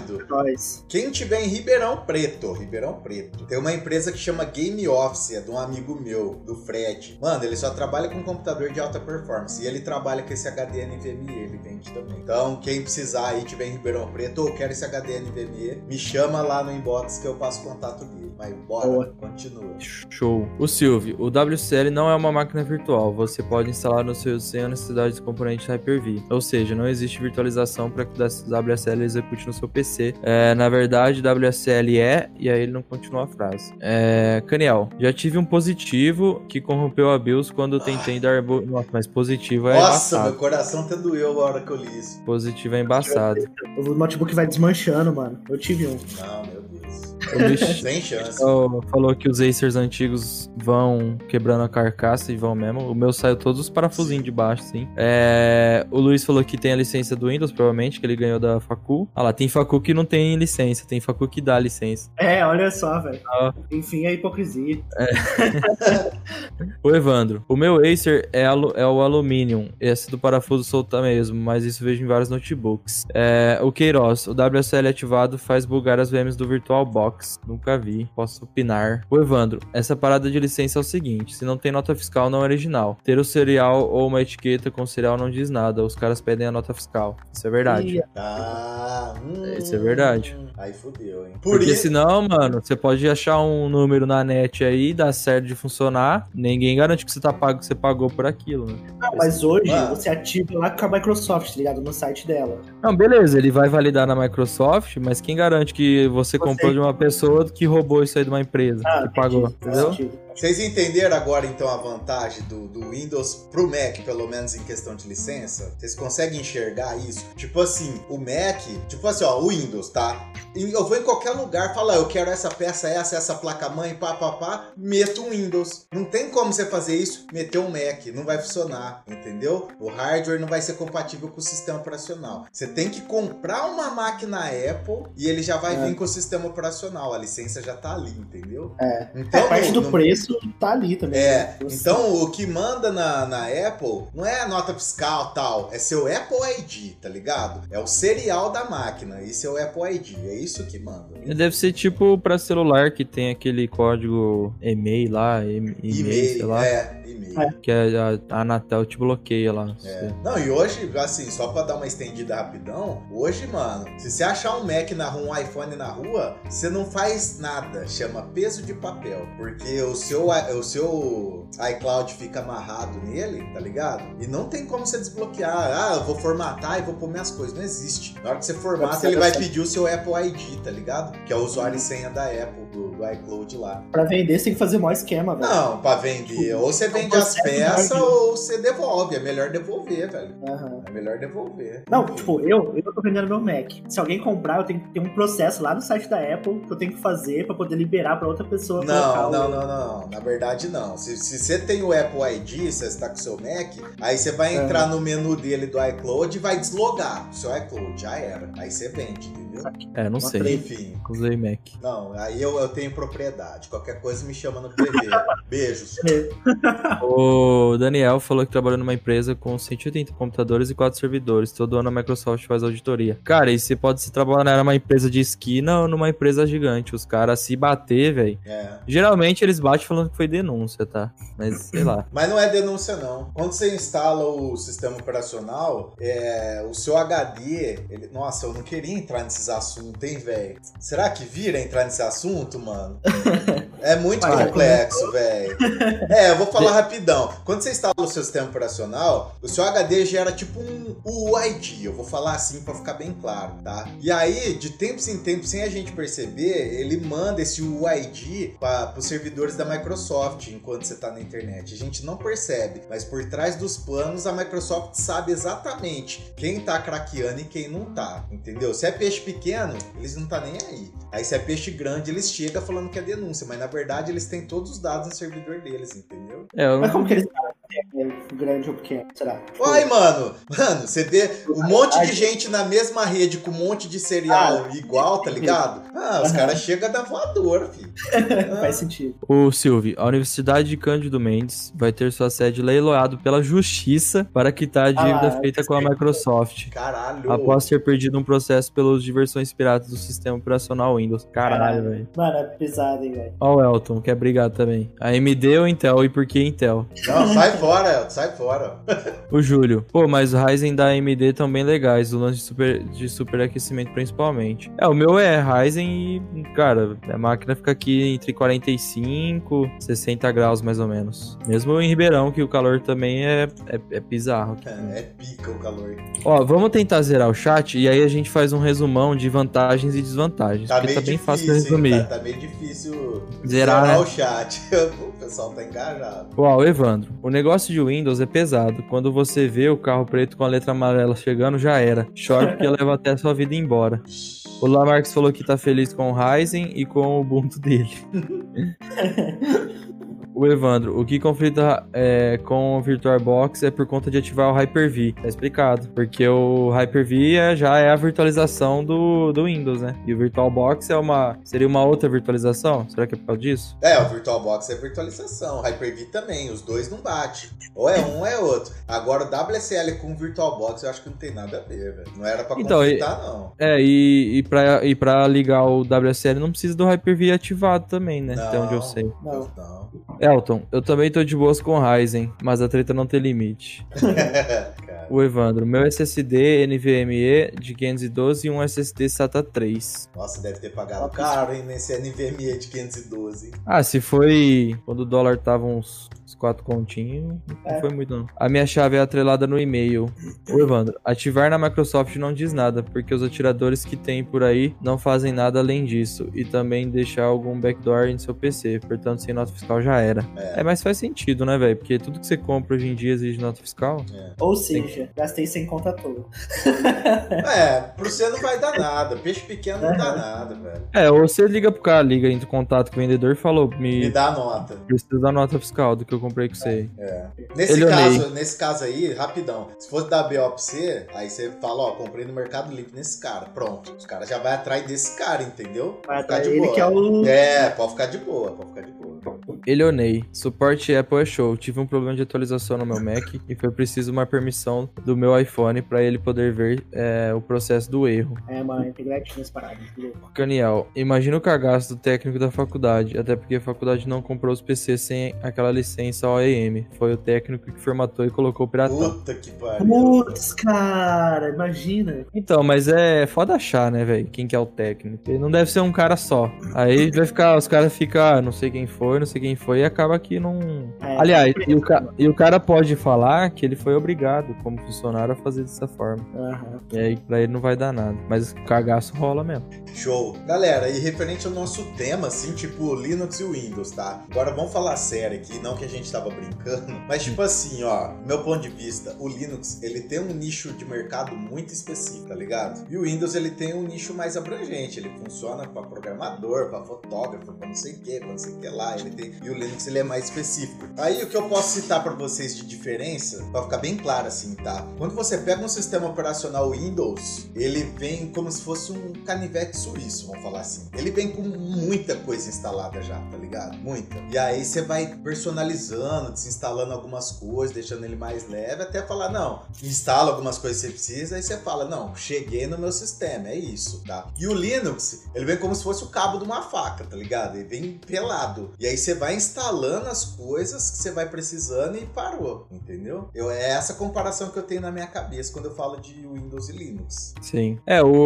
rápido. Quem tiver em Ribeirão Preto, tem uma empresa que chama Game Office, é de um amigo meu, do Fred. Mano, ele só trabalha com computador de alta performance e ele trabalha com esse HD NVMe, ele vende também. Então, quem precisar aí, tiver em Ribeirão Preto ou quer esse HD NVMe, me chama lá no inbox que eu passo o contato dele. Mas bora, continua. Show. O Silvio, o WCL não é uma máquina virtual, você pode instalar no seu sem a necessidade de componente Hyper-V. Ou seja, não existe virtualização para que o WSL execute no seu PC. Na verdade, WSL e aí ele não continua a frase. Caniel, já tive um positivo que corrompeu a BIOS quando tentei dar... Nossa, mas positivo é embaçado. Nossa, meu coração até doeu a hora que eu li isso. Positivo é embaçado. O notebook vai desmanchando, mano. Eu tive um. Não, meu Deus. Sem chance. Falou que os Acers antigos vão quebrando a carcaça e vão mesmo. O meu saiu todos os parafusinhos de baixo, sim. O Luiz falou que tem a licença do Windows, provavelmente, que ele ganhou da Facu. Ah lá, tem Facu que não tem licença, tem Facu que dá licença. Olha só, velho. Enfim, a hipocrisia. O Evandro, o meu Acer é o Aluminium. Esse do parafuso solta mesmo, mas isso vejo em vários notebooks. O Queiroz, o WSL ativado faz bugar as VMs do VirtualBox. Nunca vi, posso opinar. O Evandro, essa parada de licença é o seguinte: se não tem nota fiscal, não é original. Ter o serial ou uma etiqueta com serial não diz nada. Os caras pedem a nota fiscal. Isso é verdade. Isso é verdade. Aí fodeu, hein? Porque senão, mano, você pode achar um número na net aí, dar certo de funcionar. Ninguém garante que você pagou por aquilo, né? Não, mas hoje você ativa lá com a Microsoft, tá ligado? No site dela. Não, beleza, ele vai validar na Microsoft, mas quem garante que você comprou de uma pessoa que roubou isso aí de uma empresa, que pagou, entendeu? Vocês entenderam agora, então, a vantagem do Windows pro Mac, pelo menos em questão de licença? Vocês conseguem enxergar isso? Tipo assim, o Mac, o Windows, tá? Eu vou em qualquer lugar, falar, eu quero essa peça, essa placa-mãe, meto um Windows. Não tem como você fazer isso, meter um Mac, não vai funcionar, entendeu? O hardware não vai ser compatível com o sistema operacional. Você tem que comprar uma máquina Apple e ele já vai vir com o sistema operacional, a licença já tá ali, entendeu? Então, a parte do preço tá ali também. Então o que manda na Apple não é a nota fiscal tal, é seu Apple ID, tá ligado? É o serial da máquina e seu Apple ID, é isso que manda. Deve ser tipo pra celular que tem aquele código e-mail lá, e-mail, sei lá. E-mail. Que a Anatel te bloqueia lá. Não, e hoje, assim, só pra dar uma estendida rapidão, hoje, mano, se você achar um Mac na rua, um iPhone na rua, você não faz nada, chama peso de papel, porque o seu iCloud fica amarrado nele, tá ligado? E não tem como você desbloquear. Eu vou formatar e vou pôr minhas coisas. Não existe. Na hora que você formata, ele vai pedir o seu Apple ID, tá ligado? Que é o usuário e senha da Apple, do iCloud lá. Pra vender, você tem que fazer o maior esquema, velho. Não, pra vender. Ou você vende as peças ou você devolve. É melhor devolver, velho. É melhor devolver. Não, eu tô vendendo meu Mac. Se alguém comprar, eu tenho que ter um processo lá no site da Apple que eu tenho que fazer pra poder liberar pra outra pessoa. Não. Na verdade, não. Se você tem o Apple ID, você está com o seu Mac, aí você vai entrar no menu dele do iCloud e vai deslogar o seu iCloud. Já era. Aí você vende, entendeu? Não sei. Enfim. Usei Mac. Não, aí eu tenho propriedade. Qualquer coisa me chama no PV. Beijos. O Daniel falou que trabalhou numa empresa com 180 computadores e 4 servidores. Todo ano a Microsoft faz auditoria. Cara, e você pode se trabalhar numa empresa de esquina ou numa empresa gigante. Os caras se bater, velho. Geralmente eles batem falando que foi denúncia, tá? Mas sei lá. Mas não é denúncia, não. Quando você instala o sistema operacional, o seu HD... Nossa, eu não queria entrar nesses assuntos, hein, velho? Será que vira entrar nesse assunto, mano? É muito complexo, velho. Eu vou falar rapidão. Quando você instala o seu sistema operacional, o seu HD gera tipo um UID. Eu vou falar assim pra ficar bem claro, tá? E aí, de tempos em tempos, sem a gente perceber, ele manda esse UID para os servidores da Microsoft enquanto você tá na internet. A gente não percebe, mas por trás dos panos a Microsoft sabe exatamente quem tá craqueando e quem não tá, entendeu? Se é peixe pequeno, eles não tá nem aí. Aí se é peixe grande, eles chegam falando que é denúncia, mas na verdade eles têm todos os dados no servidor deles, entendeu? Mas como que eles sabem É grande ou pequeno, será? Ai, mano, você vê um monte de gente na mesma rede com um monte de cereal igual, tá ligado? Os caras chegam da voadora, filho. Faz sentido. O Silvio, a Universidade de Cândido Mendes vai ter sua sede leiloado pela Justiça para quitar a dívida feita com a Microsoft. Caralho. Após ter perdido um processo pelo uso de versões piratas do sistema operacional Windows. Caralho, velho. Mano, é pesado, hein, velho. Ó o Elton, quer brigar também. AMD ou Intel? E por que Intel? Não, sai fora, Elton, sai fora. O Júlio. Pô, mas os Ryzen da AMD estão bem legais, o lance de superaquecimento principalmente. O meu é Ryzen e, cara, a máquina fica aqui entre 45 e 60 graus, mais ou menos. Mesmo em Ribeirão, que o calor também é bizarro. É pica o calor. Ó, vamos tentar zerar o chat e aí a gente faz um resumão de vantagens e desvantagens. Tá porque meio tá bem difícil, fácil de resumir. Tá meio difícil Zerar, né? o chat. O pessoal tá engajado. Ó, Evandro, o negócio de Windows é pesado. Quando você vê o carro preto com a letra amarela chegando, já era. Chora porque leva até a sua vida embora. O Lamarcus falou que tá feliz com o Ryzen e com o Ubuntu dele. O Evandro, o que conflita com o VirtualBox é por conta de ativar o Hyper-V. Tá explicado. Porque o Hyper-V já é a virtualização do Windows, né? E o VirtualBox seria uma outra virtualização? Será que é por causa disso? O VirtualBox é virtualização. O Hyper-V também. Os dois não batem. Ou é um ou é outro. Agora o WSL com o VirtualBox eu acho que não tem nada a ver, velho. Não era pra conflitar, não. E pra ligar o WSL não precisa do Hyper-V ativado também, né? Não, até onde eu sei. Não. Elton, eu também tô de boas com Ryzen, mas a treta não tem limite. O Evandro, meu SSD NVMe de 512 e um SSD SATA 3. Nossa, deve ter pagado caro, hein, nesse NVMe de 512. Se foi quando o dólar tava uns 4 continhos, não foi muito não. A minha chave é atrelada no e-mail. O Evandro, ativar na Microsoft não diz nada, porque os atiradores que tem por aí não fazem nada além disso, e também deixar algum backdoor em seu PC, portanto sem nota fiscal já era. Mas faz sentido, né, velho? Porque tudo que você compra hoje em dia exige nota fiscal. Ou seja, gastei sem conta toda. Pro você não vai dar nada. Peixe pequeno não dá nada, velho. Ou você liga pro cara, liga em contato com o vendedor e falou, me dá a nota. Preciso da nota fiscal do que eu comprei com você. Nesse caso aí, rapidão. Se fosse dar BO pra você, aí você fala, comprei no Mercado Livre nesse cara. Pronto. Os caras já vai atrás desse cara, entendeu? Vai atrás dele que é o... pode ficar de boa, Elionei, suporte Apple é show. Tive um problema de atualização no meu Mac e foi preciso uma permissão do meu iPhone pra ele poder ver o processo do erro. Mano, integridade nessa parada. Caniel, imagina o cagaço do técnico da faculdade, até porque a faculdade não comprou os PCs sem aquela licença OEM. Foi o técnico que formatou e colocou o piratão. Puta que pariu. Putz, cara, imagina. Então, mas é foda achar, né, velho? Quem que é o técnico? Ele não deve ser um cara só. Aí vai ficar, os caras ficam, não sei quem foi, e acaba que não... Aliás, e o cara pode falar que ele foi obrigado, como funcionário, a fazer dessa forma. E aí, pra ele não vai dar nada. Mas o cagaço rola mesmo. Show. Galera, e referente ao nosso tema, assim, tipo Linux e Windows, tá? Agora vamos falar sério aqui, não que a gente tava brincando, mas tipo assim, ó, meu ponto de vista, o Linux, ele tem um nicho de mercado muito específico, tá ligado? E o Windows, ele tem um nicho mais abrangente, ele funciona pra programador, pra fotógrafo, pra não sei o que lá, e o Linux, ele é mais específico. Aí, o que eu posso citar pra vocês de diferença, pra ficar bem claro assim, tá? Quando você pega um sistema operacional Windows, ele vem como se fosse um canivete suíço, vamos falar assim. Ele vem com muita coisa instalada já, tá ligado? Muita. E aí você vai personalizando, desinstalando algumas coisas, deixando ele mais leve, até falar, não, instala algumas coisas que você precisa, aí você fala, não, cheguei no meu sistema, é isso, tá? E o Linux, ele vem como se fosse o cabo de uma faca, tá ligado? Ele vem pelado. E aí você vai instalando as coisas que você vai precisando e parou, entendeu? É essa comparação que eu tenho na minha cabeça quando eu falo de Windows e Linux. Sim.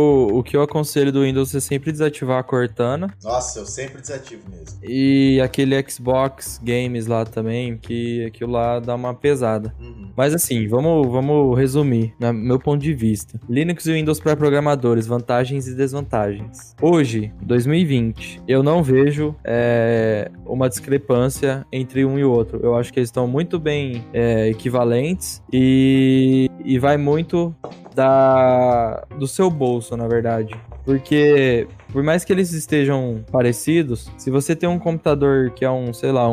O que eu aconselho do Windows é sempre desativar a Cortana. Nossa, eu sempre desativo mesmo. E aquele Xbox Games lá também, que aquilo lá dá uma pesada. Mas assim, vamos resumir, no meu ponto de vista. Linux e Windows para programadores, vantagens e desvantagens. Hoje, 2020, eu não vejo uma discrepância discrepância entre um e o outro. Eu acho que eles estão muito bem equivalentes e vai muito do seu bolso, na verdade. Porque, por mais que eles estejam parecidos, se você tem um computador que é um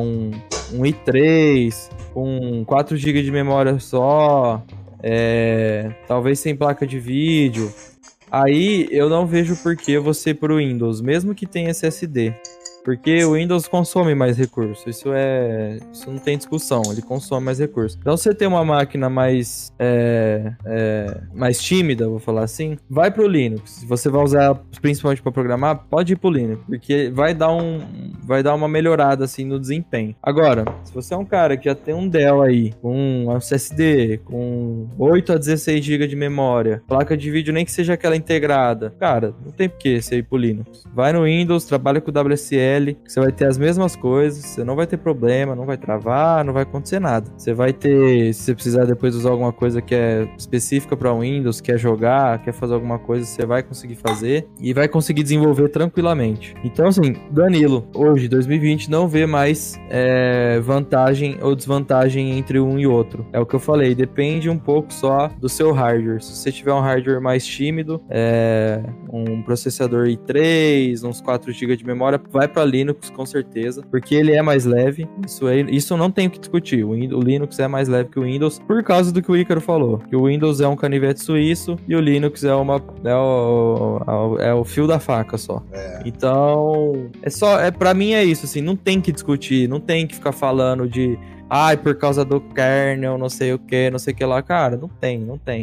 i3, com 4 GB de memória só, talvez sem placa de vídeo, aí eu não vejo por que você ir pro Windows, mesmo que tenha SSD. Porque o Windows consome mais recursos, isso não tem discussão, ele consome mais recursos. Então, se você tem uma máquina mais tímida, vou falar assim, vai pro Linux. Se você vai usar principalmente para programar, pode ir pro Linux, porque vai dar uma melhorada assim no desempenho. Agora, se você é um cara que já tem um Dell aí, com um SSD, com 8 a 16 GB de memória, placa de vídeo nem que seja aquela integrada, cara, não tem por que você ir pro Linux. Vai no Windows, trabalha com o WSL, você vai ter as mesmas coisas, você não vai ter problema, não vai travar, não vai acontecer nada. Você vai ter, se você precisar depois usar alguma coisa que é específica para Windows, quer jogar, quer fazer alguma coisa, você vai conseguir fazer e vai conseguir desenvolver tranquilamente. Então, assim, Danilo, hoje, 2020, não vê mais vantagem ou desvantagem entre um e outro. É o que eu falei, depende um pouco só do seu hardware. Se você tiver um hardware mais tímido, um processador i3, uns 4 GB de memória, vai para Linux com certeza, porque ele é mais leve. Isso não tem o que discutir. O Linux é mais leve que o Windows por causa do que o Ícaro falou, que o Windows é um canivete suíço e o Linux é o fio da faca só. Então, para mim é isso, assim, não tem que discutir, não tem que ficar falando de por causa do kernel, não sei o que lá. Cara, não tem.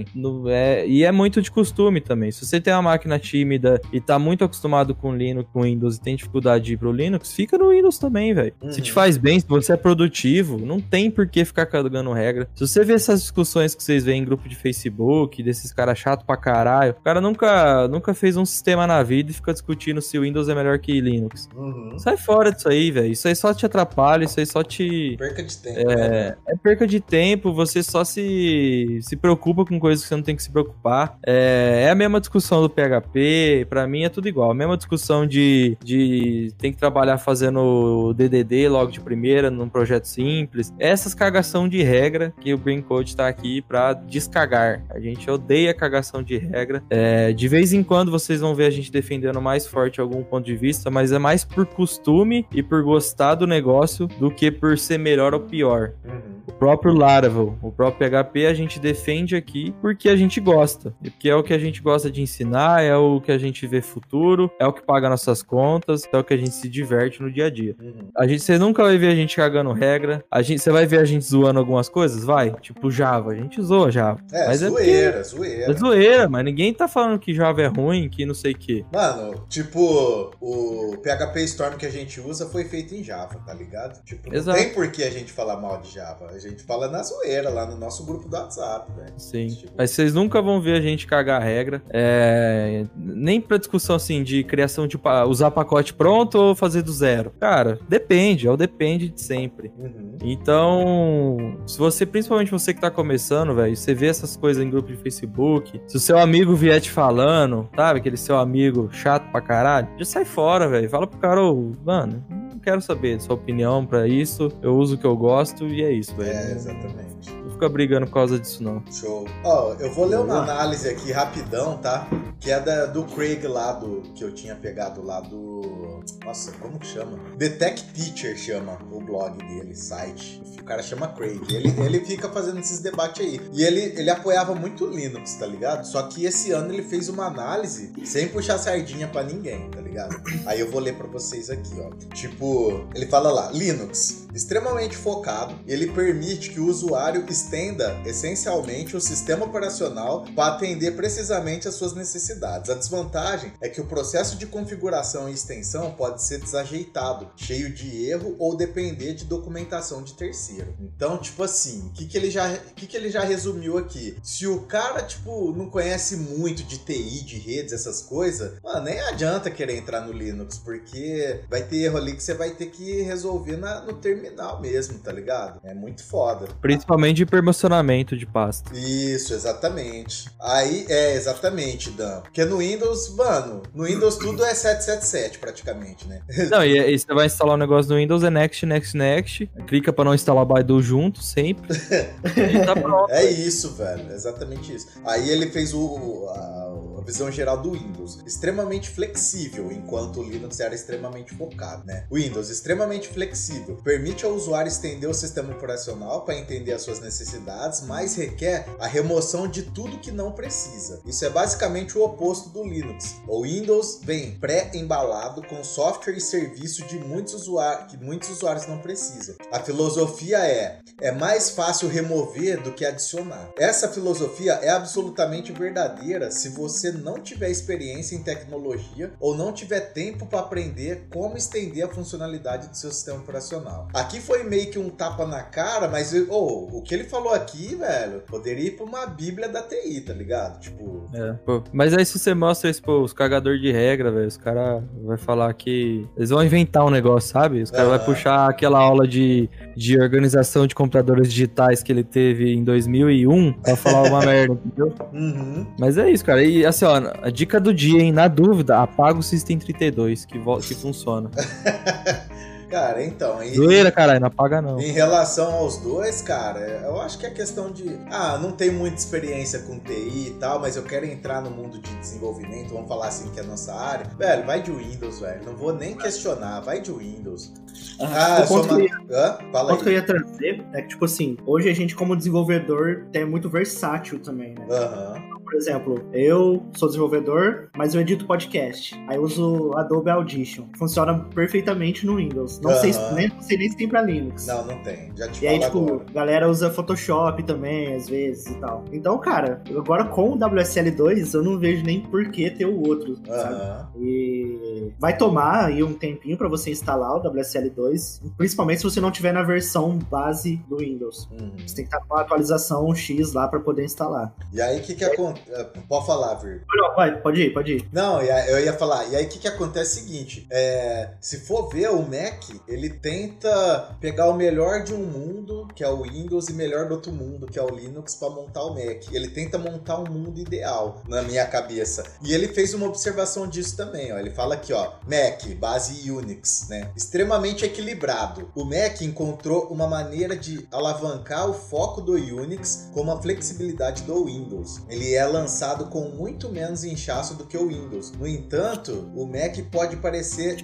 E é muito de costume também. Se você tem uma máquina tímida e tá muito acostumado com Linux, com Windows e tem dificuldade de ir pro Linux, fica no Windows também, velho. Se te faz bem, se você é produtivo, não tem por que ficar cagando regra. Se você vê essas discussões que vocês veem em grupo de Facebook, desses caras chatos pra caralho, o cara nunca fez um sistema na vida e fica discutindo se o Windows é melhor que Linux. Sai fora disso aí, velho. Isso aí só te atrapalha, isso aí só te... Perca de tempo. É perca de tempo, você só se preocupa com coisas que você não tem que se preocupar. É a mesma discussão do PHP, pra mim é tudo igual. A mesma discussão de tem que trabalhar fazendo DDD logo de primeira, num projeto simples. Essas cagação de regra que o Brain Code tá aqui pra descagar. A gente odeia cagação de regra. De vez em quando vocês vão ver a gente defendendo mais forte algum ponto de vista, mas é mais por costume e por gostar do negócio do que por ser melhor ou pior. O próprio Laravel, o próprio PHP a gente defende aqui porque a gente gosta, porque é o que a gente gosta de ensinar, é o que a gente vê futuro, é o que paga nossas contas, é o que a gente se diverte no dia a dia. Você nunca vai ver a gente cagando regra, você vai ver a gente zoando algumas coisas? Vai, tipo Java, a gente zoa Java. Mas zoeira. É zoeira, mas ninguém tá falando que Java é ruim, que não sei o que. Mano, tipo, o PHP Storm que a gente usa foi feito em Java, tá ligado? Tipo, não tem por que a gente falar mal de Java. A gente fala na zoeira, lá no nosso grupo do WhatsApp, velho. Sim. Tipo... Mas vocês nunca vão ver a gente cagar a regra. Nem pra discussão, assim, de criação de usar pacote pronto ou fazer do zero. Cara, depende. É o depende de sempre. Então, se você, principalmente você que tá começando, velho, você vê essas coisas em grupo de Facebook, se o seu amigo vier te falando, sabe? Aquele seu amigo chato pra caralho, já sai fora, velho. Fala pro cara, mano... quero saber de sua opinião pra isso, eu uso o que eu gosto e é isso, velho. Exatamente. Não fica brigando por causa disso, não. Show. Eu vou ler uma análise aqui rapidão, tá? Que é do Craig lá, que eu tinha pegado lá do... Nossa, como que chama? The Tech Teacher chama o blog dele, site. O cara chama Craig. Ele fica fazendo esses debates aí. E ele apoiava muito o Linux, tá ligado? Só que esse ano ele fez uma análise sem puxar sardinha pra ninguém, tá ligado? Aí eu vou ler pra vocês aqui, ó. Tipo, ele fala lá, Linux, extremamente focado, ele permite que o usuário estenda essencialmente o sistema operacional para atender precisamente às suas necessidades. A desvantagem é que o processo de configuração e extensão pode ser desajeitado, cheio de erro ou depender de documentação de terceiro. Então, tipo assim, o que ele já resumiu aqui? Se o cara, tipo, não conhece muito de TI, de redes, essas coisas, mano, nem adianta querer entrar no Linux, porque vai ter erro ali que você vai ter que resolver no terminal mesmo, tá ligado? É muito foda. Principalmente de permissionamento de pasta. Isso, exatamente. Aí, exatamente, Dan. Porque no Windows, mano, no Windows tudo é 777 praticamente. basicamente, né? Não, e você vai instalar um negócio no Windows, é next, clica pra não instalar Baidu junto, sempre, e tá pronto. É isso, velho, exatamente isso. Aí ele fez a visão geral do Windows, extremamente flexível, enquanto o Linux era extremamente focado, né? O Windows, extremamente flexível, permite ao usuário estender o sistema operacional para entender as suas necessidades, mas requer a remoção de tudo que não precisa. Isso é basicamente o oposto do Linux. O Windows vem pré-embalado com software e serviço de muitos usuários, que muitos usuários não precisam. A filosofia é mais fácil remover do que adicionar. Essa filosofia é absolutamente verdadeira se você não tiver experiência em tecnologia ou não tiver tempo para aprender como estender a funcionalidade do seu sistema operacional. Aqui foi meio que um tapa na cara, mas o que ele falou aqui, velho, poderia ir pra uma bíblia da TI, tá ligado? Tipo... Mas aí se você mostra isso, os cagadores de regra, velho, os caras vão falar que... Eles vão inventar um negócio, sabe? Os caras vão puxar aquela aula de organização de computadores digitais que ele teve em 2001 pra falar uma merda, entendeu? Uhum. Mas é isso, cara. E assim, ó, a dica do dia, hein? Na dúvida, apaga o System 32, que funciona. Cara, então... Zoeira, caralho, não apaga não. Em relação aos dois, cara, eu acho que é questão de... não tenho muita experiência com TI e tal, mas eu quero entrar no mundo de desenvolvimento, vamos falar assim que é a nossa área. Velho, vai de Windows, velho. Não vou nem questionar, vai de Windows. O ponto que eu aí. ia trazer é que, tipo assim, hoje a gente como desenvolvedor é muito versátil também, né? Por exemplo, eu sou desenvolvedor, mas eu edito podcast. Aí eu uso Adobe Audition. Funciona perfeitamente no Windows. Não sei nem se tem pra Linux. Não tem. Já te E aí, falo agora. a galera usa Photoshop também, às vezes, e tal. Então, cara, agora com o WSL2, eu não vejo nem por que ter o outro, sabe? E vai tomar aí um tempinho pra você instalar o WSL2, principalmente se você não tiver na versão base do Windows. Você tem que estar com a atualização X lá pra poder instalar. E aí, o que acontece? Pode falar, Vir. Não, pode ir. Não, eu ia falar. E aí, o que acontece é o seguinte. Se for ver, o Mac, ele tenta pegar o melhor de um mundo, que é o Windows, e melhor do outro mundo, que é o Linux, pra montar o Mac. Ele tenta montar um mundo ideal, na minha cabeça. E ele fez uma observação disso também, ó. Ele fala aqui, ó. Mac, base Unix, né? Extremamente equilibrado. O Mac encontrou uma maneira de alavancar o foco do Unix com a flexibilidade do Windows. Ele é lançado com muito menos inchaço do que o Windows. No entanto, o Mac pode parecer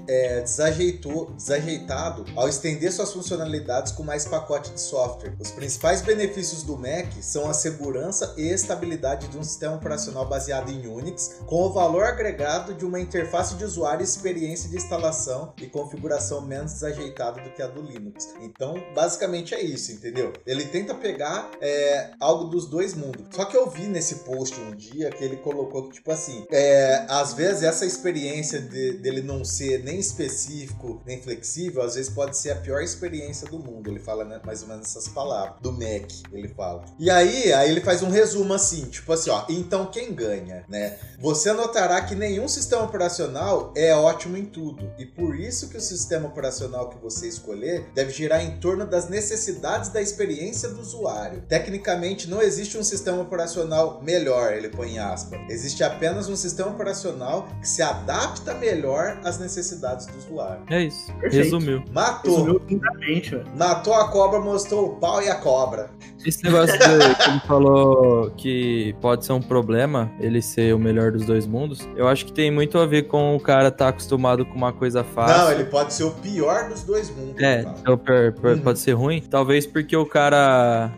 desajeitado ao estender suas funcionalidades com mais pacote de software. Os principais benefícios do Mac são a segurança e estabilidade de um sistema operacional baseado em Unix, com o valor agregado de uma interface de usuário e experiência de instalação e configuração menos desajeitada do que a do Linux. Então, basicamente é isso, entendeu? Ele tenta pegar algo dos dois mundos. Só que eu vi nesse post um dia que ele colocou que, tipo assim, às vezes essa experiência dele não ser nem específico, nem flexível, às vezes pode ser a pior experiência do mundo. Ele fala, né, mais ou menos essas palavras. Do Mac, ele fala. E aí ele faz um resumo assim, tipo assim, ó, então quem ganha, né? Você notará que nenhum sistema operacional é ótimo em tudo, e por isso que o sistema operacional que você escolher deve girar em torno das necessidades da experiência do usuário. Tecnicamente, não existe um sistema operacional melhor, ele põe em aspas. Existe apenas um sistema operacional que se adapta melhor às necessidades do usuário. É isso. Perfeito. Resumiu. Matou. Matou a cobra, mostrou o pau e a cobra. Esse negócio que ele falou que pode ser um problema ele ser o melhor dos dois mundos, eu acho que tem muito a ver com o cara estar acostumado com uma coisa fácil. Não, ele pode ser o pior dos dois mundos. Pode ser ruim. Talvez porque o cara...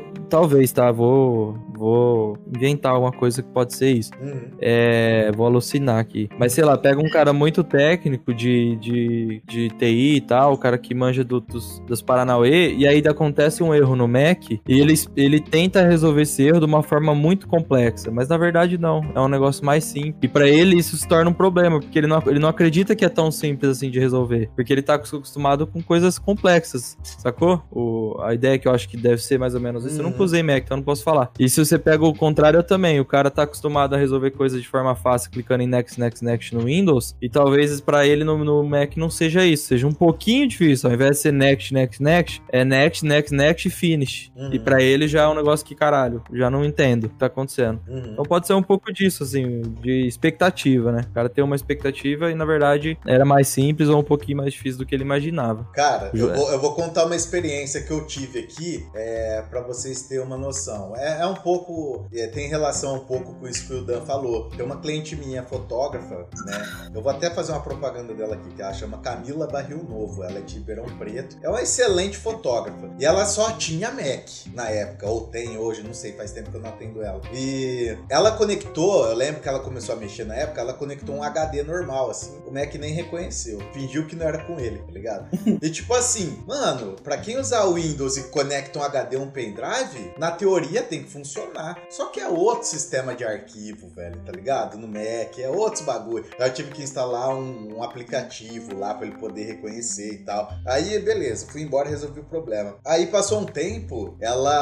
Vou inventar alguma coisa que pode ser isso. Vou alucinar aqui. Mas sei lá, pega um cara muito técnico de TI e tal, o cara que manja dos Paranauê, e aí acontece um erro no Mac e ele tenta resolver esse erro de uma forma muito complexa, mas na verdade não, é um negócio mais simples. E pra ele isso se torna um problema, porque ele não acredita que é tão simples assim de resolver, porque ele tá acostumado com coisas complexas, sacou? A ideia que eu acho que deve ser mais ou menos isso. Eu nunca usei Mac, então eu não posso falar. E se você pega o contrário também, o cara tá acostumado a resolver coisas de forma fácil, clicando em Next no Windows, e talvez pra ele no Mac não seja isso, seja um pouquinho difícil. Ao invés de ser Next, é Next next e finish. E pra ele já é um negócio que, caralho, já não entendo o que tá acontecendo. Então pode ser um pouco disso, assim, de expectativa, né? O cara tem uma expectativa e, na verdade, era mais simples ou um pouquinho mais difícil do que ele imaginava. Cara, eu vou contar uma experiência que eu tive aqui, pra vocês terem uma noção. É um pouco, tem relação um pouco com isso que o Dan falou. Tem uma cliente minha, fotógrafa, né? Eu vou até fazer uma propaganda dela aqui, que ela chama Camila Barril Novo. Ela é de Ribeirão Preto. É uma excelente fotógrafa. E ela só tinha Mac na época, ou tem hoje, não sei, faz tempo que eu não atendo ela. E ela conectou, eu lembro que ela começou a mexer na época, ela conectou um HD normal, assim. O Mac nem reconheceu. Fingiu que não era com ele, tá ligado? E tipo assim, mano, pra quem usar o Windows e conecta um HD ou um pendrive, na teoria tem que funcionar. Só que é outro sistema de arquivo, velho, tá ligado? No Mac, é outros bagulho. Eu tive que instalar um aplicativo lá pra ele poder reconhecer e tal. Aí, beleza, fui embora e resolvi o problema. Aí passou um tempo,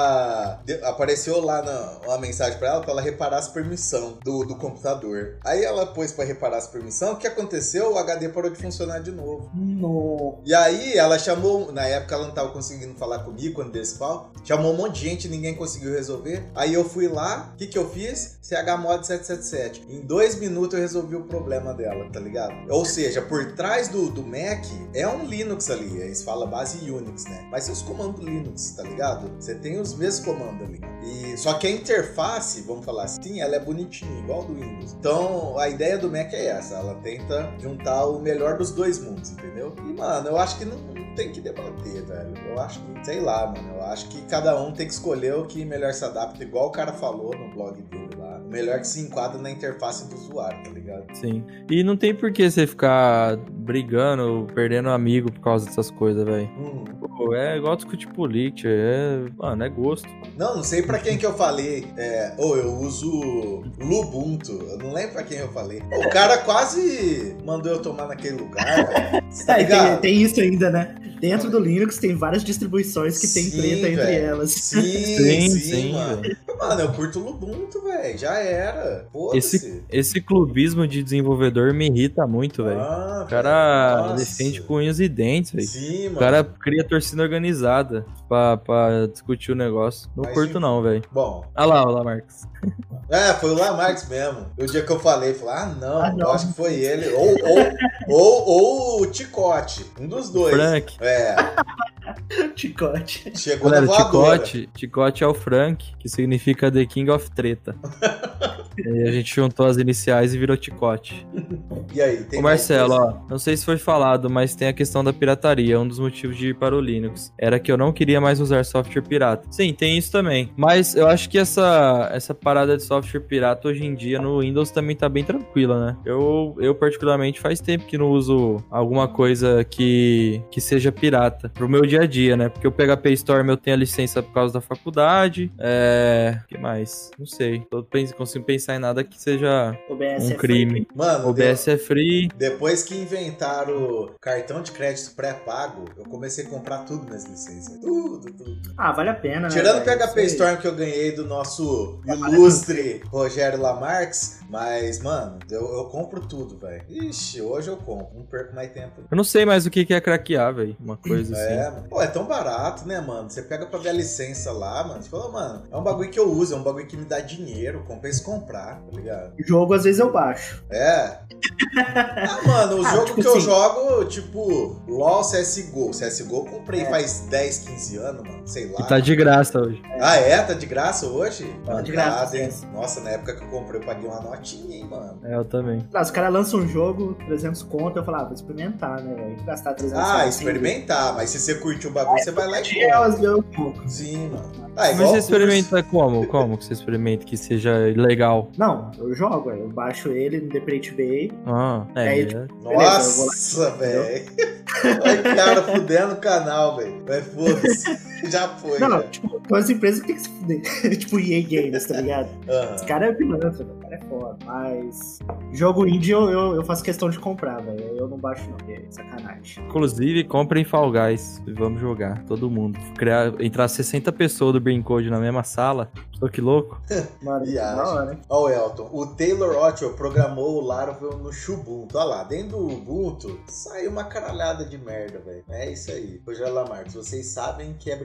ela apareceu lá uma mensagem pra ela reparar as permissões do computador. Aí ela pôs pra reparar as permissões, o que aconteceu? O HD parou de funcionar de novo. No. E aí ela chamou, na época ela não tava conseguindo falar comigo quando deu esse pau, chamou um monte de gente, ninguém conseguiu resolver. Aí eu fui lá, o que eu fiz? CHMod 777. Em 2 minutos eu resolvi o problema dela, tá ligado? Ou seja, por trás do Mac é um Linux ali, eles falam base Unix, né? Mas tem os comandos Linux, tá ligado? Você tem os mesmos comandos ali. Só que a interface, vamos falar assim, ela é bonitinha, igual do Windows. Então a ideia do Mac é essa, ela tenta juntar o melhor dos dois mundos, entendeu? E mano, eu acho que não tem que debater, velho. Eu acho que, sei lá, mano, eu acho que cada um tem que escolher o que melhor se adapta, igual o cara falou no blog dele lá. O melhor que se enquadra na interface do usuário, tá ligado? Sim. E não tem por que você ficar brigando, perdendo amigo por causa dessas coisas, velho. Pô, é igual discutir política, mano, é gosto. Não sei pra quem que eu falei. Eu uso Lubuntu. Eu não lembro pra quem eu falei. O cara quase mandou eu tomar naquele lugar, velho. Tá ligado? Tem isso ainda, né? Dentro do Linux tem várias distribuições que tem treta entre elas. Sim, mano. Mano, eu curto o Lubuntu, velho. Já era. Esse clubismo de desenvolvedor me irrita muito, velho. O cara defende com unhas e dentes, velho. Sim, mano. O cara cria torcida organizada pra discutir o negócio. Não curto não, velho. Bom. Olha lá, Marcos. Foi o Lamarx mesmo. O dia que eu falei, não, eu acho que foi ele. Ou o Ticote. Um dos dois. Frank. Ticote. Chegou na voadora. Ticote é o Frank, que significa The King of Treta. E a gente juntou as iniciais e virou Ticote. E aí, tem Ô Marcelo, ó, não sei se foi falado, mas tem a questão da pirataria. Um dos motivos de ir para o Linux era que eu não queria mais usar software pirata. Sim, tem isso também. Mas eu acho que essa parada de software pirata hoje em dia no Windows também tá bem tranquila, né? Eu particularmente faz tempo que não uso alguma coisa que seja pirata pro meu dia a dia, né? Porque o PHP Storm eu tenho a licença por causa da faculdade. O que mais? Não sei. Consigo pensar em nada que seja um crime. Mano, OBS é free. Depois que inventaram o cartão de crédito pré-pago, eu comecei a comprar tudo nas licenças. Tudo. Vale a pena, né? Tirando o PHP Storm que eu ganhei do nosso ilustre Rogério Lamarx, mas, mano, eu compro tudo, velho. Ixi, hoje eu compro, não perco mais tempo. Eu não sei mais o que é craquear, velho. Uma coisa assim. Mano. Pô, é tão barato, né, mano? Você pega pra ver a licença lá, mano. Você fala, mano, é um bagulho que eu uso, é um bagulho que me dá dinheiro, compensa comprar, tá ligado? Jogo, às vezes, eu baixo. Mano, o jogo que eu jogo, tipo, LOL, CSGO. CSGO eu comprei faz 10, 15 anos, mano, sei lá. E tá de graça hoje. Tá de graça hoje? Tá de graça, hein? Nossa, na época que eu comprei, eu paguei uma notinha, hein, mano. Eu também. Os caras lançam um jogo, 300 conto, eu falo, vou experimentar, né, velho? Gastar 300 conto. Experimentar, mas se você curtiu o bagulho, você vai lá e compra. Sim, mano. Mas você experimenta como? Como que você experimenta que seja legal? Não, eu jogo, eu baixo ele no The Pirate Bay. Nossa, velho. Olha, cara, fudendo o canal, velho. Vai, foda-se. Já foi. Não, tipo, as empresas que tem que se fuder. Tipo, EA Games, tá ligado? Esse cara é pilantra, o cara é foda. Mas jogo indie eu faço questão de comprar, velho. Eu não baixo não, é sacanagem. Inclusive, comprem Fall Guys e vamos jogar, todo mundo. Entrar 60 pessoas do Brain Code na mesma sala. Pô, que louco. Mano, da hora, hein? Ó, o Elton, o Taylor Otwell programou o Laravel no Ubuntu. Olha lá, dentro do Ubuntu saiu uma caralhada de merda, velho. É isso aí. Rogério Lamarx, vocês sabem que é brincadeira.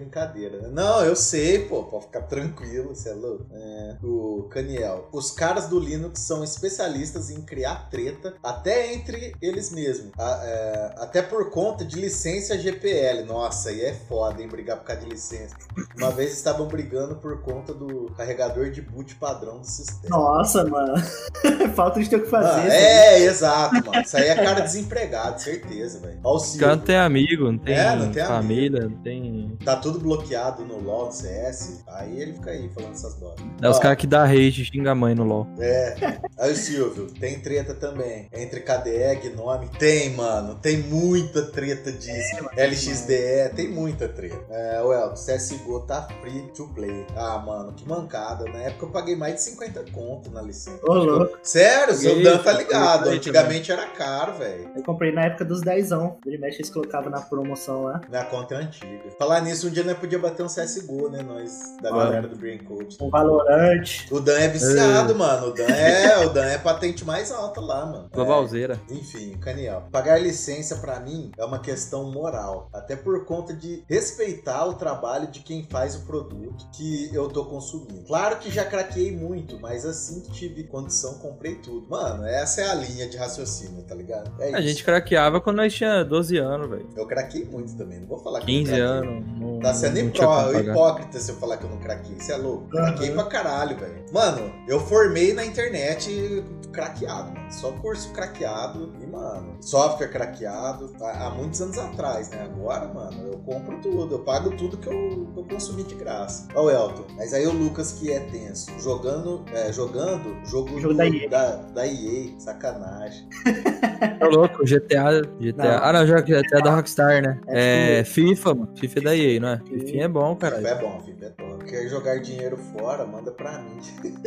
brincadeira. Não, eu sei, pô, pode ficar tranquilo, você é louco. O Caniel. Os caras do Linux são especialistas em criar treta, até entre eles mesmos. Até por conta de licença GPL. Nossa, aí é foda, hein, brigar por causa de licença. Uma vez estavam brigando por conta do carregador de boot padrão do sistema. Nossa, mano. Falta de ter o que fazer. Exato, mano. Isso aí é cara desempregado, certeza, velho. O cara não tem amigo, não tem família, amigo. não tem... Tá tudo bloqueado no LoL, no CS. Aí ele fica aí falando essas bolas. Os caras que dá hate xinga a mãe no LoL. Aí o Silvio, tem treta também. Entre KDE, Gnome. Tem, mano. Tem muita treta disso. LXDE, tem muita treta. O Elton, CSGO tá free to play. Ah, mano, que mancada. Na época eu paguei mais de 50 conto na licença. Ô, louco. Sério, o seu Dan tá ligado. Antigamente era caro, velho. Eu comprei na época dos 10ão. Ele mexe, eles colocavam na promoção lá. Minha conta é antiga. Falar nisso, um dia nós podíamos bater um CSGO, né? Nós, da galera do Brain Code. Um Valorant. O Dan é viciado, mano. O Dan é patente mais alta lá, mano. Globalzeira. Enfim, Caniel. Pagar licença pra mim é uma questão moral. Até por conta de respeitar o trabalho de quem faz o produto que eu tô consumindo. Claro que já craqueei muito, mas assim que tive condição, comprei tudo. Mano, essa é a linha de raciocínio, tá ligado? É A isso. gente craqueava quando nós tinha 12 anos, velho. Eu craquei muito também, não vou falar que 15 eu craquei. anos. Não, Tá sendo não tinha como pagar. hipócrita se eu falar que eu não craquei. Você é louco? Craquei pra caralho, velho. Mano, eu formei na internet craqueado, mano. Só curso craqueado e, mano, software craqueado. Há muitos anos atrás, né? Agora, mano, eu compro tudo. Eu pago tudo que eu consumi de graça. Ó o Elton. Mas aí o Lucas que é tenso. Jogando jogo da EA. Sacanagem. Tá louco, GTA. Não, GTA da Rockstar, né? FIFA, mano. FIFA é da EA, não é? FIFA é bom, cara. FIFA é bom. Quer jogar dinheiro fora, manda pra mim.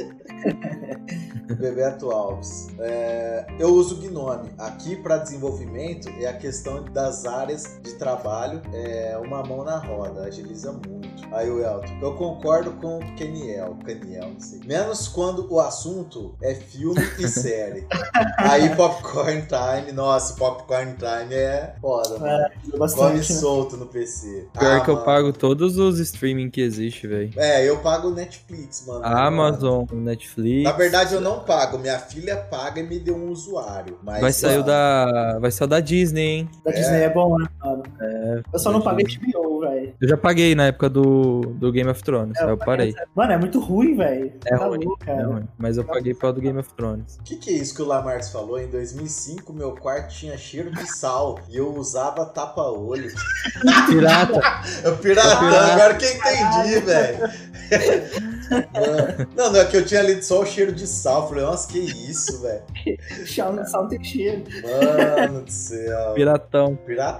Bebeto Alves. Eu uso Gnome. Aqui para desenvolvimento é a questão das áreas de trabalho. Uma mão na roda, agiliza muito. Aí o Elton. Eu concordo com o Caniel, não sei. Menos quando o assunto é filme e série. Aí Popcorn Time. Nossa, Popcorn Time é foda, mano. Come solto no PC. Pior que eu pago todos os streaming que existe, velho. Eu pago Netflix, mano. Amazon, Netflix. Na verdade, eu não pago. Minha filha paga e me deu um usuário. Mas vai sair o da Disney, hein? Da Disney é bom, né, mano? Eu só não paguei HBO, velho. Eu já paguei na época do Game of Thrones. Eu parei. Mano, é muito ruim, velho. É ruim. Mas eu paguei pelo do Game of Thrones. O que é isso que o Lamarx falou? Em 2005, meu quarto tinha cheiro de sal e eu usava tapa-olho. Pirata. Piratão, agora que eu entendi, velho. Não, é que eu tinha lido só o cheiro de sal. Falei, nossa, que isso, velho. Sal tem cheiro. Mano do céu. Piratão.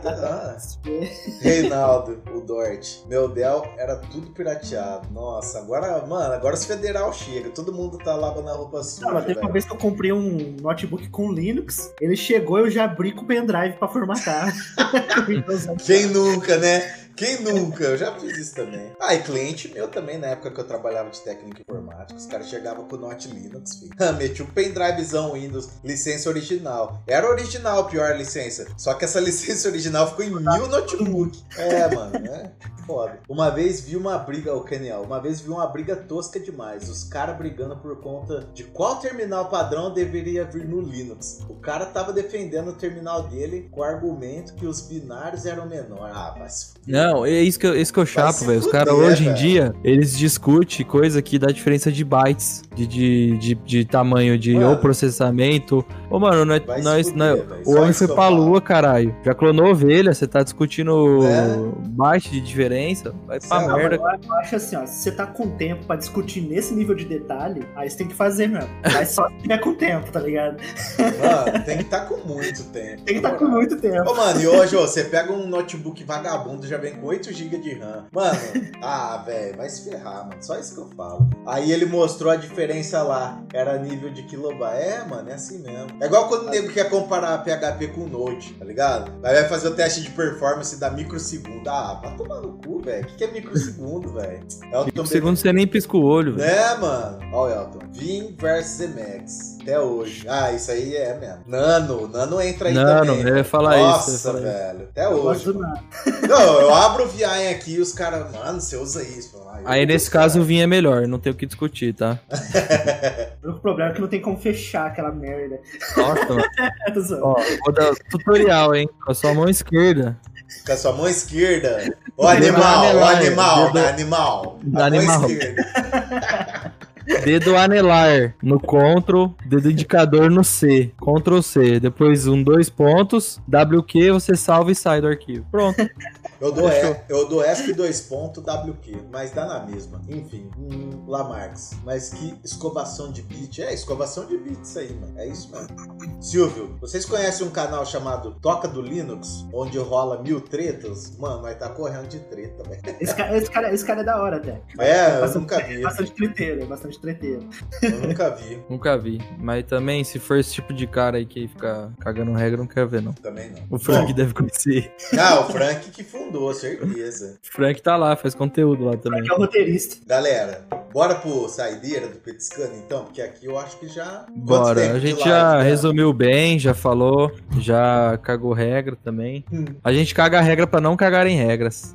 Reinaldo, o Dort. Meu Dell era tudo pirateado. Nossa, agora os federal chega. Todo mundo tá lavando a roupa suja. Mas teve uma vez que eu comprei um notebook com Linux. Ele chegou e eu já abri com o pendrive pra formatar. Quem nunca, né? Quem nunca? Eu já fiz isso também. E cliente meu também, na época que eu trabalhava de técnico informático, os caras chegavam com o Note Linux, filho. Meti um pendrivezão Windows, licença original. Era original, pior licença. Só que essa licença original ficou em 1000 notebook. Mano, né? Foda. Uma vez vi uma briga, Caniel, uma briga tosca demais. Os caras brigando por conta de qual terminal padrão deveria vir no Linux. O cara tava defendendo o terminal dele com o argumento que os binários eram menores. Mas... Não, é isso que eu chapo, velho. Os caras hoje em dia, eles discutem coisa que dá diferença de bytes, de tamanho de ou processamento. Mano, o homem foi pra lua, caralho. Já clonou ovelha, você tá discutindo byte de diferença, vai pra merda. Eu acho assim, ó, se você tá com tempo pra discutir nesse nível de detalhe, aí você tem que fazer mesmo. Mas só se tiver com tempo, tá ligado? Mano, tem que estar com muito tempo. Tem que estar com muito tempo. Mano, e hoje, você pega um notebook vagabundo, já vem com 8 GB de RAM. Mano, velho, vai se ferrar, mano. Só isso que eu falo. Aí ele mostrou a diferença lá. Era nível de kilobyte. Mano, é assim mesmo. É igual quando o nego quer comparar PHP com Node, tá ligado? Aí vai fazer o teste de performance da microsegundo. Vai tomar no cu, velho. O que é microsegundo, velho? Microsegundo você nem pisca o olho, velho. Mano? Ó o Elton. Vim versus Emacs. Até hoje. Ah, isso aí é mesmo. Nano entra aí Nano, também. eu ia falar Nossa, isso. velho. Até Eu hoje. gosto do nada. Não, eu abro o VI aqui e os caras, mano, você usa isso. Aí nesse caso o Vim é melhor, não tem o que discutir, tá? O único problema é que não tem como fechar aquela merda. Nossa, mano. Tô zoando. Ó, vou dar tutorial, hein? Com a sua mão esquerda. Com a sua mão esquerda. Ó, animal. A mão esquerda. Dedo anelar no Ctrl, dedo indicador no C. Ctrl C. Depois 2 pontos. WQ, você salva e sai do arquivo. Pronto. Eu dou ESC 2 pontos WQ, mas dá na mesma. Enfim, Lamarx. Mas que escovação de bit. É, escovação de bit isso aí, mano. É isso mesmo. Silvio, vocês conhecem um canal chamado Toca do Linux, onde rola 1000 tretas? Mano, vai tá correndo de treta, velho. Esse cara é da hora até. Eu nunca vi. Bastante treteiro. Eu nunca vi. Nunca vi. Mas também, se for esse tipo de cara aí que fica cagando regra, não quero ver, não. Também não. O Frank deve conhecer. Ah, o Frank que fundou, certeza. O Frank tá lá, faz conteúdo lá também. Aqui é o roteirista. Galera, bora pro saideira do Petiscando então? Porque aqui eu acho que já... Bora, a gente já resumiu bem, já falou, já cagou regra também. A gente caga a regra pra não cagar em regras.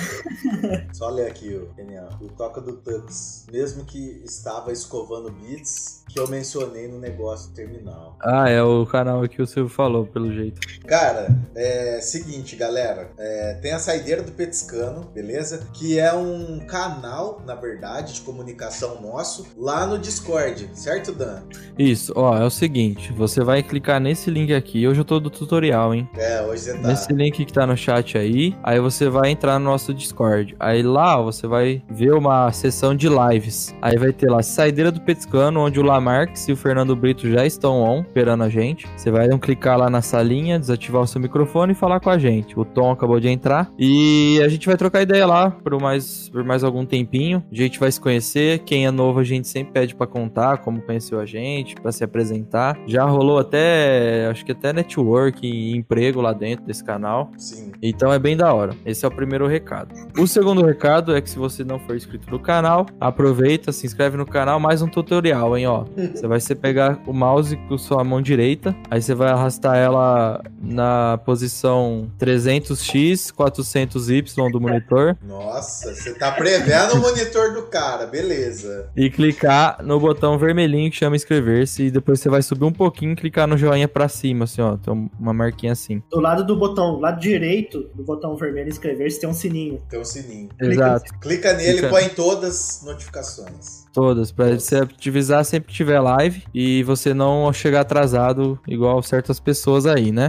Só ler aqui, o Toca do Tux. Mesmo que estava escovando bits, que eu mencionei no negócio terminal. Ah, é o canal que o Silvio falou, pelo jeito. Cara, seguinte, galera. Tem a Saideira do Petiscano, beleza? Que é um canal, na verdade, de comunicação nosso, lá no Discord, certo, Dan? Isso, ó, é o seguinte, você vai clicar nesse link aqui, hoje eu tô do tutorial, hein? Hoje você tá. Nesse link que tá no chat aí você vai entrar no nosso Discord. Aí lá, ó, você vai ver uma sessão de lives. Aí vai ter lá Saideira do Petiscano, onde o Lamarx e o Fernando Brito já estão on, esperando a gente. Você vai clicar lá na salinha, desativar o seu microfone e falar com a gente. O Tom acabou de entrar e a gente vai trocar ideia lá por mais algum tempinho. A gente vai se conhecer. Quem é novo, a gente sempre pede pra contar como conheceu a gente, pra se apresentar. Já rolou acho que até network e emprego lá dentro desse canal. Sim. Então é bem da hora. Esse é o primeiro recado. O segundo recado é que se você não for inscrito no canal, aproveita, se inscreve no canal, mais um tutorial, hein, ó. Você vai pegar o mouse com sua mão direita, aí você vai arrastar ela na posição 300x, 400y do monitor. Nossa, você tá prevendo o monitor do cara, beleza. E clicar no botão vermelhinho que chama inscrever-se e depois você vai subir um pouquinho e clicar no joinha pra cima, assim, ó. Tem uma marquinha assim. Do lado do botão, lado direito do botão vermelho inscrever-se tem um sininho. Tem um sininho. Exato. Clica nele e põe todas as notificações. Todas, pra você avisar sempre que tiver live e você não chegar atrasado igual certas pessoas aí, né?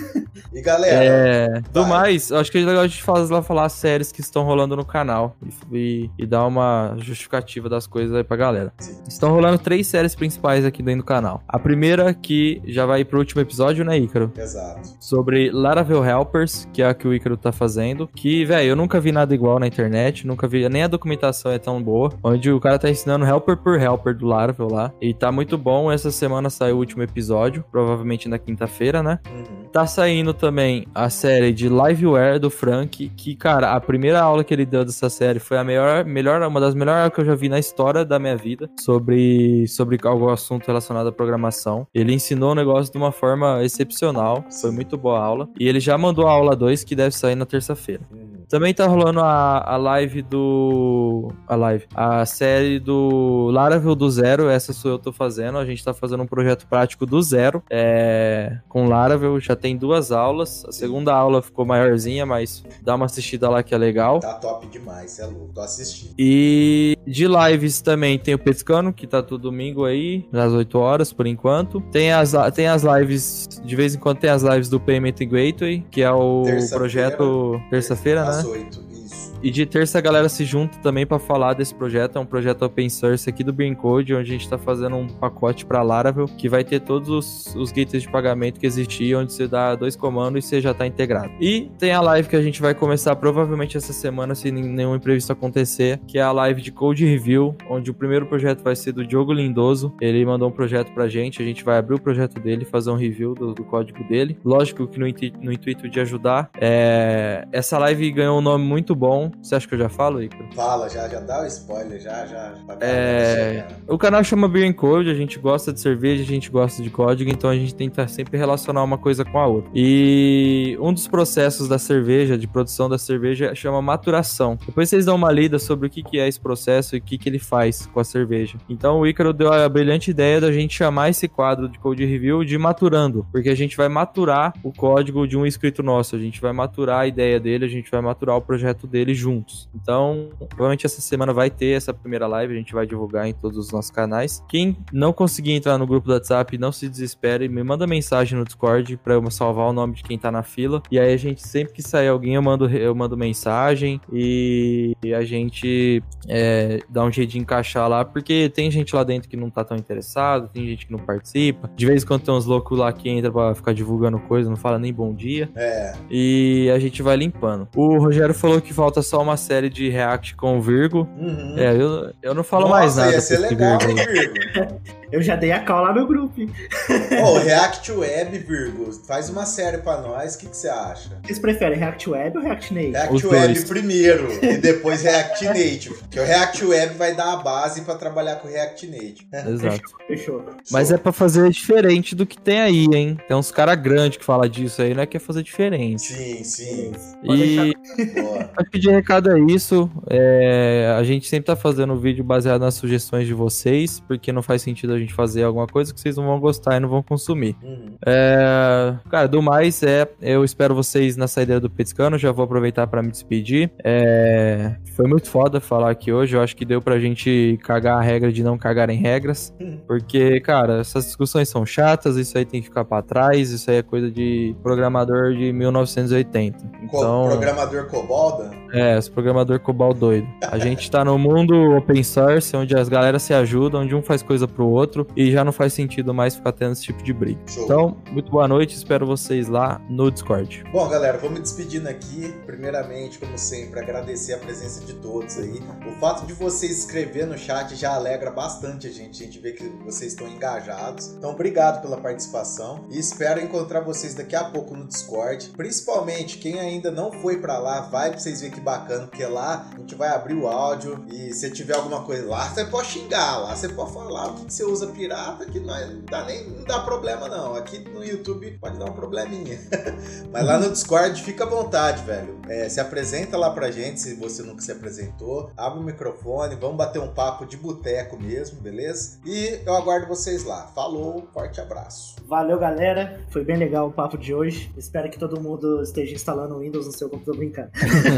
E galera... Do mais, acho que é legal a gente falar as séries que estão rolando no canal e dar uma justificativa das coisas aí pra galera. Sim. Estão rolando 3 séries principais aqui dentro do canal. A primeira que já vai pro último episódio, né, Ícaro? Exato. Sobre Laravel Helpers, que é a que o Ícaro tá fazendo. Que, velho, eu nunca vi nada igual na internet, nunca vi, nem a documentação é tão boa, onde o cara tá ensinando helper por helper do Laravel lá. E tá muito bom. Essa semana saiu o último episódio, provavelmente na quinta-feira, né? Tá saindo também a série de Liveware do Frank, que, cara, a primeira aula que ele deu dessa série foi a uma das melhores aulas que eu já vi na história da minha vida sobre algum assunto relacionado à programação. Ele ensinou o negócio de uma forma excepcional, foi muito boa a aula. E ele já mandou a aula 2, que deve sair na terça-feira. Também tá rolando a série do Laravel do zero, essa sou eu tô fazendo, a gente tá fazendo um projeto prático do zero, com Laravel, já tem 2 aulas, a segunda aula ficou maiorzinha, mas dá uma assistida lá que é legal. Tá top demais, é louco, tô assistindo. E de lives também tem o Petiscano, que tá todo domingo aí, às 8 horas por enquanto. Tem as lives, de vez em quando tem as lives do Payment Gateway, que é o projeto terça-feira, né? Às 8, isso. E de terça a galera se junta também pra falar desse projeto. É um projeto open source aqui do Bean Code, onde a gente tá fazendo um pacote pra Laravel, que vai ter todos os gateways de pagamento que existiam, onde você dá 2 comandos e você já tá integrado. E tem a live que a gente vai começar provavelmente essa semana, se nenhum imprevisto acontecer, que é a live de Code Review, onde o primeiro projeto vai ser do Diogo Lindoso. Ele mandou um projeto pra gente, a gente vai abrir o projeto dele, fazer um review do código dele. Lógico que no intuito de ajudar. Essa live ganhou um nome muito bom, Então, você acha que eu já falo, Ícaro? Fala, já dá o spoiler, já. O canal chama Beer and Code, a gente gosta de cerveja, a gente gosta de código, então a gente tenta sempre relacionar uma coisa com a outra. E um dos processos da cerveja, de produção da cerveja, chama maturação. Depois vocês dão uma lida sobre o que é esse processo e o que ele faz com a cerveja. Então o Ícaro deu a brilhante ideia da gente chamar esse quadro de Code Review de Maturando, porque a gente vai maturar o código de um inscrito nosso, a gente vai maturar a ideia dele, a gente vai maturar o projeto dele juntos. Então, provavelmente essa semana vai ter essa primeira live, a gente vai divulgar em todos os nossos canais. Quem não conseguir entrar no grupo do WhatsApp, não se desespere, me manda mensagem no Discord pra eu salvar o nome de quem tá na fila, e aí a gente, sempre que sair alguém, eu mando mensagem e a gente dá um jeito de encaixar lá, porque tem gente lá dentro que não tá tão interessado, tem gente que não participa, de vez em quando tem uns loucos lá que entra pra ficar divulgando coisa, não fala nem bom dia, e a gente vai limpando. O Rogério falou que falta só uma série de React com o Virgo. Eu não falo mais nada. Ia ser legal, hein, Virgo? Eu já dei a call lá no grupo. React Web, Virgo, faz uma série pra nós, o que você acha? Vocês preferem React Web ou React Native? React Web primeiro, e depois React Native. Porque o React Web vai dar a base pra trabalhar com o React Native. Exato. Fechou. Mas é pra fazer diferente do que tem aí, hein? Tem uns caras grandes que falam disso aí, né? Que é fazer diferente. Sim. E acho que de recado é isso. A gente sempre tá fazendo vídeo baseado nas sugestões de vocês, porque não faz sentido a gente fazer alguma coisa que vocês não vão gostar e não vão consumir. Cara, do mais, eu espero vocês na saideira do Petiscano. Já vou aproveitar pra me despedir. Foi muito foda falar aqui hoje. Eu acho que deu pra gente cagar a regra de não cagar em regras, porque, cara, essas discussões são chatas, isso aí tem que ficar pra trás, isso aí é coisa de programador de 1980. Então, programador cobalda? Esse programador cobal doido. A gente tá no mundo open source, onde as galera se ajudam, onde um faz coisa pro outro, e já não faz sentido mais ficar tendo esse tipo de briga. Show. Então, muito boa noite, espero vocês lá no Discord. Bom, galera, vou me despedindo aqui. Primeiramente, como sempre, agradecer a presença de todos aí. O fato de vocês escrever no chat já alegra bastante a gente vê que vocês estão engajados. Então, obrigado pela participação e espero encontrar vocês daqui a pouco no Discord. Principalmente, quem ainda não foi pra lá, vai pra vocês verem que bacana, porque lá a gente vai abrir o áudio e se tiver alguma coisa lá, você pode xingar lá, você pode falar o que você usa pirata, que não dá problema não. Aqui no YouTube pode dar um probleminha. Mas lá no Discord, fica à vontade, velho. Se apresenta lá pra gente, se você nunca se apresentou. Abre o microfone, vamos bater um papo de boteco mesmo, beleza? E eu aguardo vocês lá. Falou, forte abraço. Valeu, galera. Foi bem legal o papo de hoje. Espero que todo mundo esteja instalando o Windows no seu computador brincando.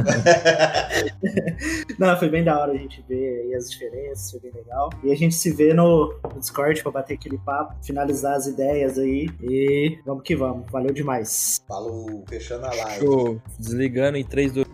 Não, foi bem da hora a gente ver aí as diferenças, foi bem legal. E a gente se vê no Discord pra bater aquele papo, finalizar as ideias aí e vamos que vamos. Valeu demais. Falou, fechando a live. Tô desligando em 3, 2...